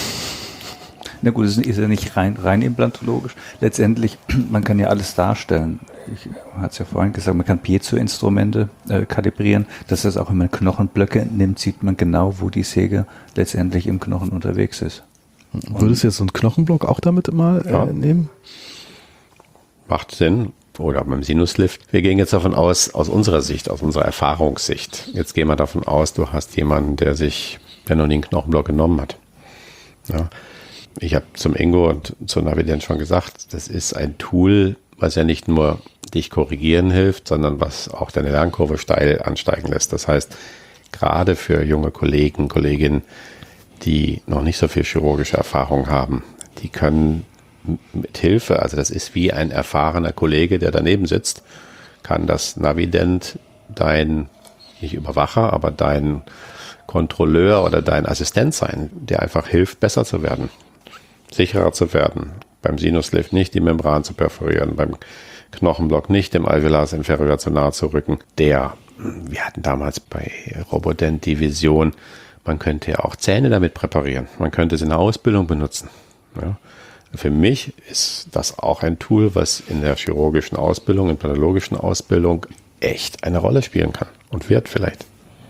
Na gut, es ist ja nicht rein implantologisch. Letztendlich, man kann ja alles darstellen. Ich hatte es ja vorhin gesagt, man kann Piezo-Instrumente kalibrieren. Dass das auch, wenn man Knochenblöcke nimmt, sieht man genau, wo die Säge letztendlich im Knochen unterwegs ist. Würdest du jetzt so einen Knochenblock auch damit mal nehmen? Macht Sinn. Oder beim Sinuslift. Wir gehen jetzt davon aus unserer Sicht, aus unserer Erfahrungssicht. Jetzt gehen wir davon aus, du hast jemanden, der noch nie einen Knochenblock genommen hat. Ja. Ich habe zum Ingo und zur Navident schon gesagt, das ist ein Tool, was ja nicht nur dich korrigieren hilft, sondern was auch deine Lernkurve steil ansteigen lässt. Das heißt, gerade für junge Kolleginnen, die noch nicht so viel chirurgische Erfahrung haben, die können mit Hilfe, also das ist wie ein erfahrener Kollege, der daneben sitzt, kann das Navident nicht Überwacher, aber dein Kontrolleur oder dein Assistent sein, der einfach hilft, besser zu werden, sicherer zu werden, beim Sinuslift nicht die Membran zu perforieren, beim Knochenblock nicht dem Alveolus inferior zu nahe zu rücken. Wir hatten damals bei Robodent die Vision, man könnte ja auch Zähne damit präparieren, man könnte es in der Ausbildung benutzen. Ja. Für mich ist das auch ein Tool, was in der chirurgischen Ausbildung, in pathologischen Ausbildung echt eine Rolle spielen kann und wird vielleicht.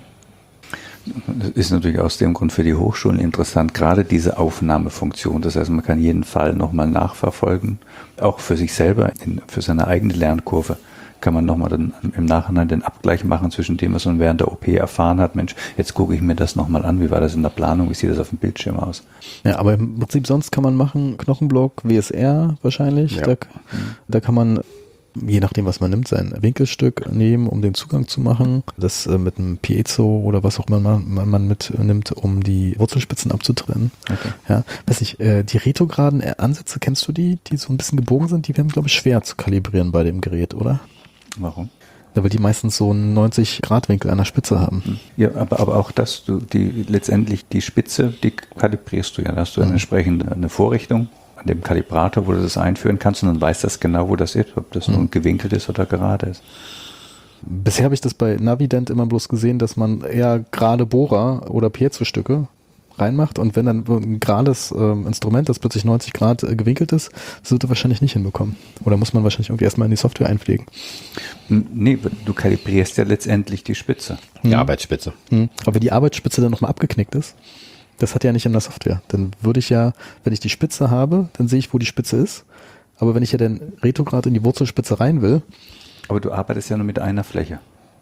Das ist natürlich aus dem Grund für die Hochschulen interessant, gerade diese Aufnahmefunktion. Das heißt, man kann jeden Fall nochmal nachverfolgen, auch für sich selber, für seine eigene Lernkurve. Kann man nochmal dann im Nachhinein den Abgleich machen zwischen dem, was man während der OP erfahren hat. Mensch, jetzt gucke ich mir das nochmal an. Wie war das in der Planung? Wie sieht das auf dem Bildschirm aus? Ja, aber im Prinzip sonst kann man machen, Knochenblock, WSR wahrscheinlich. Ja. Da kann man je nachdem, was man nimmt, sein Winkelstück nehmen, um den Zugang zu machen. Das mit einem Piezo oder was auch immer man mitnimmt, um die Wurzelspitzen abzutrennen. Okay. Ja, weiß ich, die retrograden Ansätze, kennst du die so ein bisschen gebogen sind? Die werden, glaube ich, schwer zu kalibrieren bei dem Gerät, oder? Warum? Ja, weil die meistens so einen 90-Grad-Winkel an der Spitze haben. Ja, aber auch das, letztendlich die Spitze, die kalibrierst du ja. Da hast du entsprechend eine Vorrichtung an dem Kalibrator, wo du das einführen kannst und dann weißt das genau, wo das ist, ob das nun gewinkelt ist oder gerade ist. Bisher habe ich das bei Navident immer bloß gesehen, dass man eher gerade Bohrer oder Piezo-Stücke reinmacht und wenn dann ein gerades Instrument, das plötzlich 90 Grad gewinkelt ist, das wird er wahrscheinlich nicht hinbekommen. Oder muss man wahrscheinlich irgendwie erstmal in die Software einpflegen. Nee, du kalibrierst ja letztendlich die Spitze. Die Arbeitsspitze. Aber wenn die Arbeitsspitze dann nochmal abgeknickt ist, das hat ja nicht in der Software. Dann würde ich ja, wenn ich die Spitze habe, dann sehe ich, wo die Spitze ist. Aber wenn ich ja den Retrograd in die Wurzelspitze rein will. Aber du arbeitest ja nur mit einer Fläche.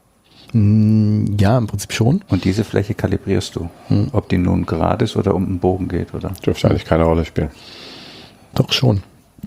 Ja, im Prinzip schon. Und diese Fläche kalibrierst du. Ob die nun gerade ist oder um einen Bogen geht, oder? Dürfte eigentlich keine Rolle spielen. Doch schon.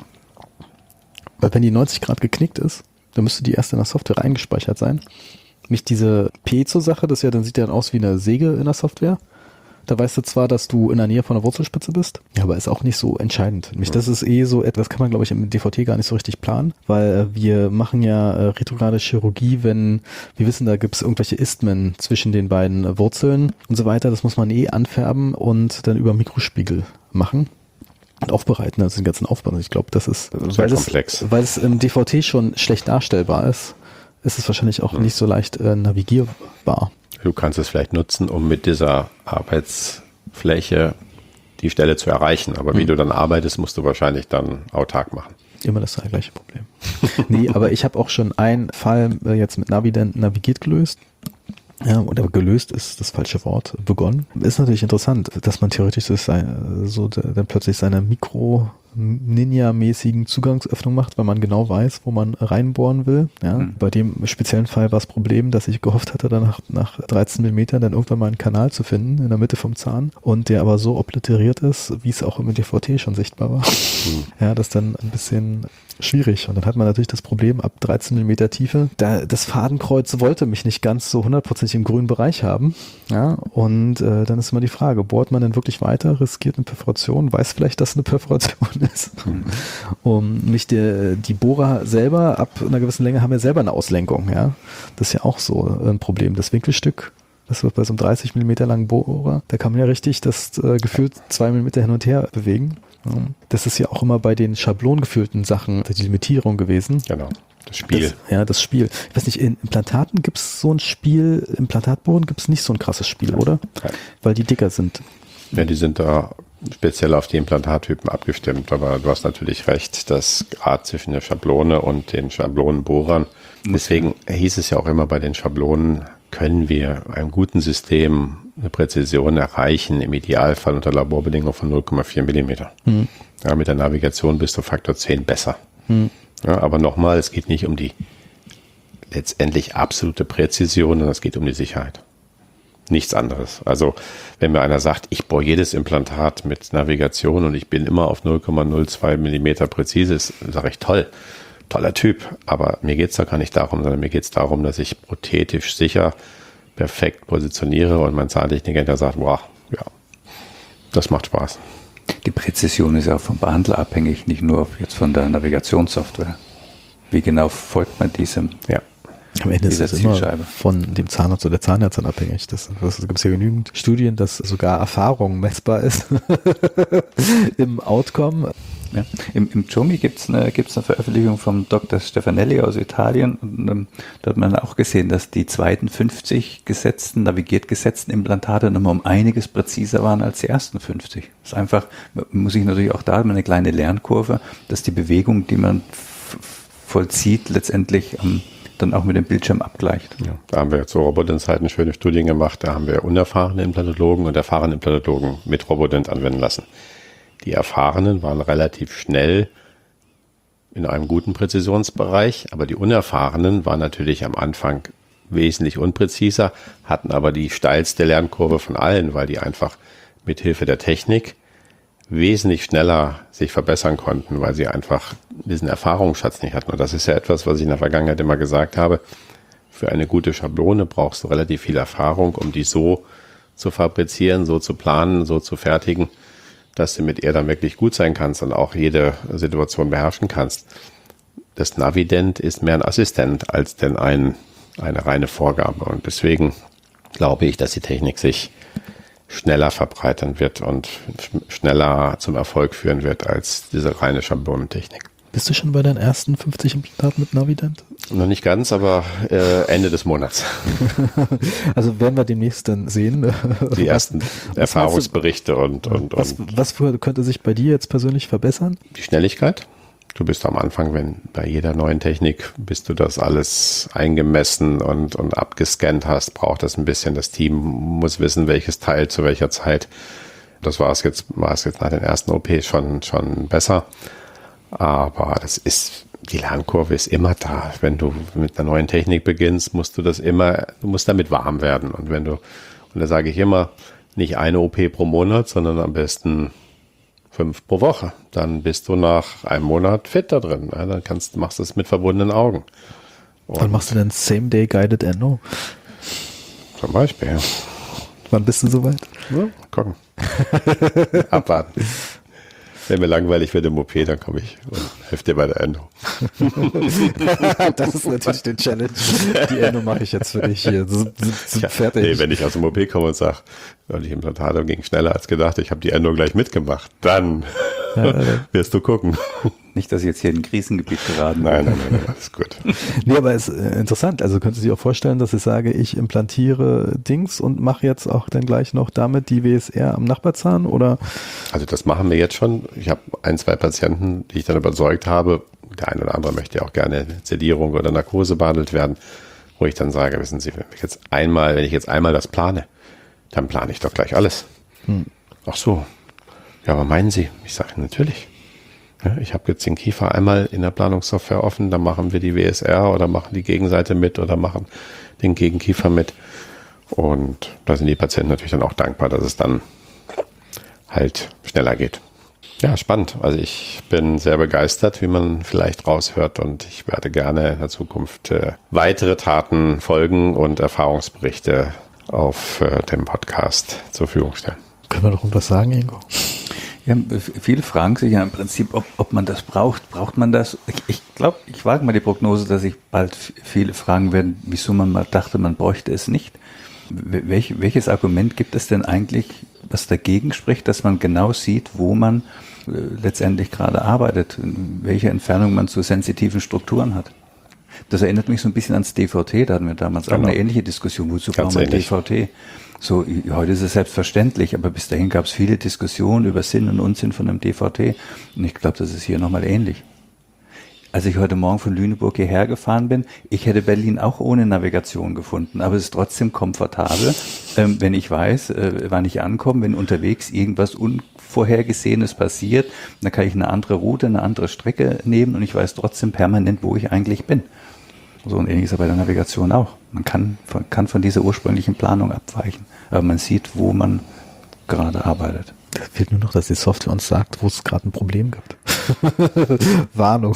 Weil wenn die 90 Grad geknickt ist, dann müsste die erst in der Software eingespeichert sein. Nicht diese Piezo-Sache, das ja, dann sieht ja dann aus wie eine Säge in der Software. Da weißt du zwar, dass du in der Nähe von der Wurzelspitze bist, ja, aber ist auch nicht so entscheidend. Das ist so etwas, kann man, glaube ich, im DVT gar nicht so richtig planen, weil wir machen ja retrograde Chirurgie, wenn wir wissen, da gibt es irgendwelche Istmen zwischen den beiden Wurzeln und so weiter. Das muss man anfärben und dann über Mikrospiegel machen. Und aufbereiten, also den ganzen Aufbau. Ich glaube, das ist, weil es im DVT schon schlecht darstellbar ist es wahrscheinlich auch nicht so leicht navigierbar. Du kannst es vielleicht nutzen, um mit dieser Arbeitsfläche die Stelle zu erreichen. Aber wie du dann arbeitest, musst du wahrscheinlich dann autark machen. Immer das gleiche Problem. Nee, aber ich habe auch schon einen Fall jetzt mit Navident navigiert gelöst. Ja, oder gelöst ist das falsche Wort, begonnen. Ist natürlich interessant, dass man theoretisch dann plötzlich seine Mikro-Ninja-mäßigen Zugangsöffnung macht, weil man genau weiß, wo man reinbohren will. Ja, bei dem speziellen Fall war das Problem, dass ich gehofft hatte, dann nach 13 mm dann irgendwann mal einen Kanal zu finden in der Mitte vom Zahn und der aber so obliteriert ist, wie es auch im DVT schon sichtbar war. Ja, das dann ein bisschen schwierig. Und dann hat man natürlich das Problem, ab 13 mm Tiefe, das Fadenkreuz wollte mich nicht ganz so 100% im grünen Bereich haben. Ja, und dann ist immer die Frage, bohrt man denn wirklich weiter, riskiert eine Perforation, weiß vielleicht, dass eine Perforation ist. Die Bohrer selber, ab einer gewissen Länge, haben ja selber eine Auslenkung. Ja, das ist ja auch so ein Problem. Das Winkelstück, das wird bei so einem 30 mm langen Bohrer, da kann man ja richtig das gefühlt 2 mm hin und her bewegen. Das ist ja auch immer bei den schablongefüllten Sachen die Limitierung gewesen. Genau, das Spiel. Das Spiel. Ich weiß nicht, in Implantaten gibt es so ein Spiel, Implantatbohren gibt es nicht so ein krasses Spiel, oder? Ja. Weil die dicker sind. Ja, die sind da speziell auf die Implantattypen abgestimmt, aber du hast natürlich recht, das Grad zwischen der Schablone und den Schablonenbohrern. Deswegen hieß es ja auch immer, bei den Schablonen können wir einem guten System eine Präzision erreichen, im Idealfall unter Laborbedingungen von 0,4 mm. Ja, mit der Navigation bist du Faktor 10 besser. Ja, aber nochmal, es geht nicht um die letztendlich absolute Präzision, sondern es geht um die Sicherheit. Nichts anderes. Also wenn mir einer sagt, ich bohre jedes Implantat mit Navigation und ich bin immer auf 0,02 mm präzise, sage ich toll. Toller Typ, aber mir geht es da gar nicht darum, sondern mir geht es darum, dass ich prothetisch sicher perfekt positioniere und mein Zahntechniker, der sagt, wow, ja, das macht Spaß. Die Präzision ist ja auch vom Behandler abhängig, nicht nur jetzt von der Navigationssoftware. Wie genau folgt man diesem? Ja. Am Ende ist es immer von dem Zahnarzt oder der Zahnärztin abhängig. Das gibt es ja genügend Studien, dass sogar Erfahrung messbar ist im Outcome. Ja. Im Jomi gibt's eine Veröffentlichung vom Dr. Stefanelli aus Italien. Und, da hat man auch gesehen, dass die zweiten 50 navigiert gesetzten Implantate nochmal um einiges präziser waren als die ersten 50. Das ist einfach, muss ich natürlich auch da eine kleine Lernkurve, dass die Bewegung, die man vollzieht, letztendlich dann auch mit dem Bildschirm abgleicht. Ja, da haben wir jetzt so Robodent-Zeiten schöne Studien gemacht. Da haben wir unerfahrene Implantologen und erfahrene Implantologen mit Robodent anwenden lassen. Die Erfahrenen waren relativ schnell in einem guten Präzisionsbereich, aber die Unerfahrenen waren natürlich am Anfang wesentlich unpräziser, hatten aber die steilste Lernkurve von allen, weil die einfach mit Hilfe der Technik wesentlich schneller sich verbessern konnten, weil sie einfach diesen Erfahrungsschatz nicht hatten. Und das ist ja etwas, was ich in der Vergangenheit immer gesagt habe. Für eine gute Schablone brauchst du relativ viel Erfahrung, um die so zu fabrizieren, so zu planen, so zu fertigen, dass du mit ihr dann wirklich gut sein kannst und auch jede Situation beherrschen kannst. Das Navident ist mehr ein Assistent als denn eine reine Vorgabe. Und deswegen glaube ich, dass die Technik sich schneller verbreitern wird und schneller zum Erfolg führen wird als diese reine Schablonentechnik. Bist du schon bei deinen ersten 50 Implantaten mit Navident? Noch nicht ganz, aber Ende des Monats. Also werden wir demnächst dann sehen. Die ersten Erfahrungsberichte und. Was könnte sich bei dir jetzt persönlich verbessern? Die Schnelligkeit. Du bist am Anfang, wenn bei jeder neuen Technik, bis du das alles eingemessen und abgescannt hast, braucht das ein bisschen. Das Team muss wissen, welches Teil zu welcher Zeit. Das war es jetzt nach den ersten OPs schon besser. Aber die Lernkurve ist immer da. Wenn du mit einer neuen Technik beginnst, musst du musst damit warm werden. Und da sage ich immer, nicht eine OP pro Monat, sondern am besten 5 pro Woche. Dann bist du nach einem Monat fit da drin. Ja, dann machst du es mit verbundenen Augen. Wann machst du denn Same-Day Guided Endo? Zum Beispiel, ja. Wann bist du soweit? Ja, gucken. Abwarten. Wenn mir langweilig wird im OP, dann komme ich und helfe dir bei der Endo. Das ist natürlich die Challenge. Die Endo mache ich jetzt für dich hier. Fertig. Nee, wenn ich aus dem OP komme und sage, die Implantate ging schneller als gedacht, ich habe die Endo gleich mitgemacht, dann wirst du gucken. Nicht, dass ich jetzt hier in ein Krisengebiet geraten bin. Nein, alles gut. Nee, aber es ist interessant. Also könntest du dir auch vorstellen, dass ich sage, ich implantiere Dings und mache jetzt auch dann gleich noch damit die WSR am Nachbarzahn, oder? Also das machen wir jetzt schon. Ich habe 1, 2 Patienten, die ich dann überzeugt habe. Der eine oder andere möchte ja auch gerne Sedierung oder Narkose behandelt werden, wo ich dann sage, wissen Sie, wenn ich jetzt einmal das plane, dann plane ich doch gleich alles. Ach so. Ja, aber meinen Sie? Ich sage, natürlich. Ja, ich habe jetzt den Kiefer einmal in der Planungssoftware offen, dann machen wir die WSR oder machen die Gegenseite mit oder machen den Gegenkiefer mit. Und da sind die Patienten natürlich dann auch dankbar, dass es dann halt schneller geht. Ja, spannend. Also ich bin sehr begeistert, wie man vielleicht raushört, und ich werde gerne in der Zukunft weitere Taten folgen und Erfahrungsberichte auf dem Podcast zur Verfügung stellen. Können wir doch was sagen, Ingo? Ja, viele fragen sich ja im Prinzip, ob man das braucht. Braucht man das? Ich glaube, ich wage mal die Prognose, dass sich bald viele fragen werden, wieso man mal dachte, man bräuchte es nicht. Welches Argument gibt es denn eigentlich, was dagegen spricht, dass man genau sieht, wo man letztendlich gerade arbeitet, welche Entfernung man zu sensitiven Strukturen hat? Das erinnert mich so ein bisschen ans DVT, da hatten wir damals auch eine ähnliche Diskussion, wozu braucht man DVT? So, heute ist es selbstverständlich, aber bis dahin gab es viele Diskussionen über Sinn und Unsinn von einem DVT, und ich glaube, das ist hier nochmal ähnlich. Als ich heute Morgen von Lüneburg hierher gefahren bin, ich hätte Berlin auch ohne Navigation gefunden, aber es ist trotzdem komfortabel, wenn ich weiß, wann ich ankomme, wenn unterwegs irgendwas Unvorhergesehenes passiert, dann kann ich eine andere Route, eine andere Strecke nehmen, und ich weiß trotzdem permanent, wo ich eigentlich bin. So, und ähnlich ist es bei der Navigation auch. Man kann von dieser ursprünglichen Planung abweichen, aber man sieht, wo man gerade arbeitet. Da fehlt nur noch, dass die Software uns sagt, wo es gerade ein Problem gibt. Warnung.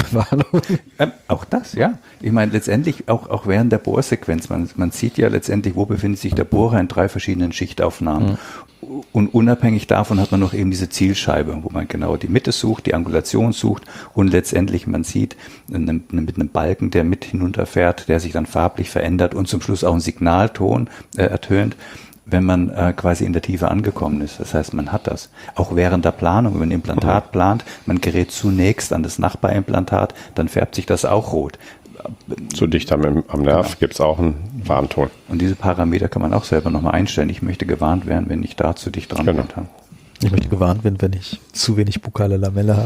Auch das, ja. Ich meine, letztendlich auch während der Bohrsequenz, man sieht ja letztendlich, wo befindet sich der Bohrer in 3 verschiedenen Schichtaufnahmen. Mhm. Und unabhängig davon hat man noch eben diese Zielscheibe, wo man genau die Mitte sucht, die Angulation sucht, und letztendlich man sieht mit einem Balken, der mit hinunterfährt, der sich dann farblich verändert und zum Schluss auch einen Signalton ertönt, wenn man quasi in der Tiefe angekommen ist. Das heißt, man hat das. Auch während der Planung, wenn man ein Implantat plant, man gerät zunächst an das Nachbarimplantat, dann färbt sich das auch rot. Zu dicht am Nerv gibt es auch einen Warnton. Und diese Parameter kann man auch selber nochmal einstellen. Ich möchte gewarnt werden, wenn ich da zu dicht dran bin. Ich möchte gewarnt werden, wenn ich zu wenig bukale Lamelle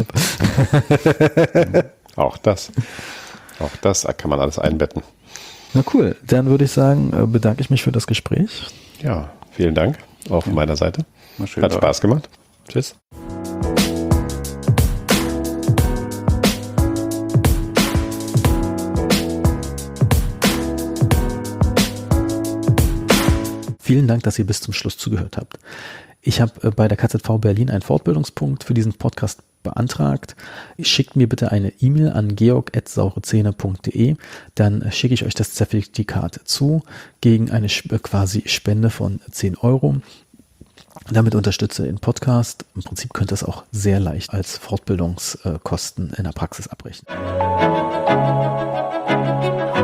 habe. Auch das kann man alles einbetten. Na cool, dann würde ich sagen, bedanke ich mich für das Gespräch. Ja, vielen Dank, auch von meiner Seite. Hat Spaß gemacht. Tschüss. Vielen Dank, dass ihr bis zum Schluss zugehört habt. Ich habe bei der KZV Berlin einen Fortbildungspunkt für diesen Podcast beantragt. Schickt mir bitte eine E-Mail an georg@saurezähne.de, dann schicke ich euch das Zertifikat zu gegen eine quasi Spende von 10 Euro. Damit unterstütze den Podcast. Im Prinzip könnt ihr es auch sehr leicht als Fortbildungskosten in der Praxis abrechnen.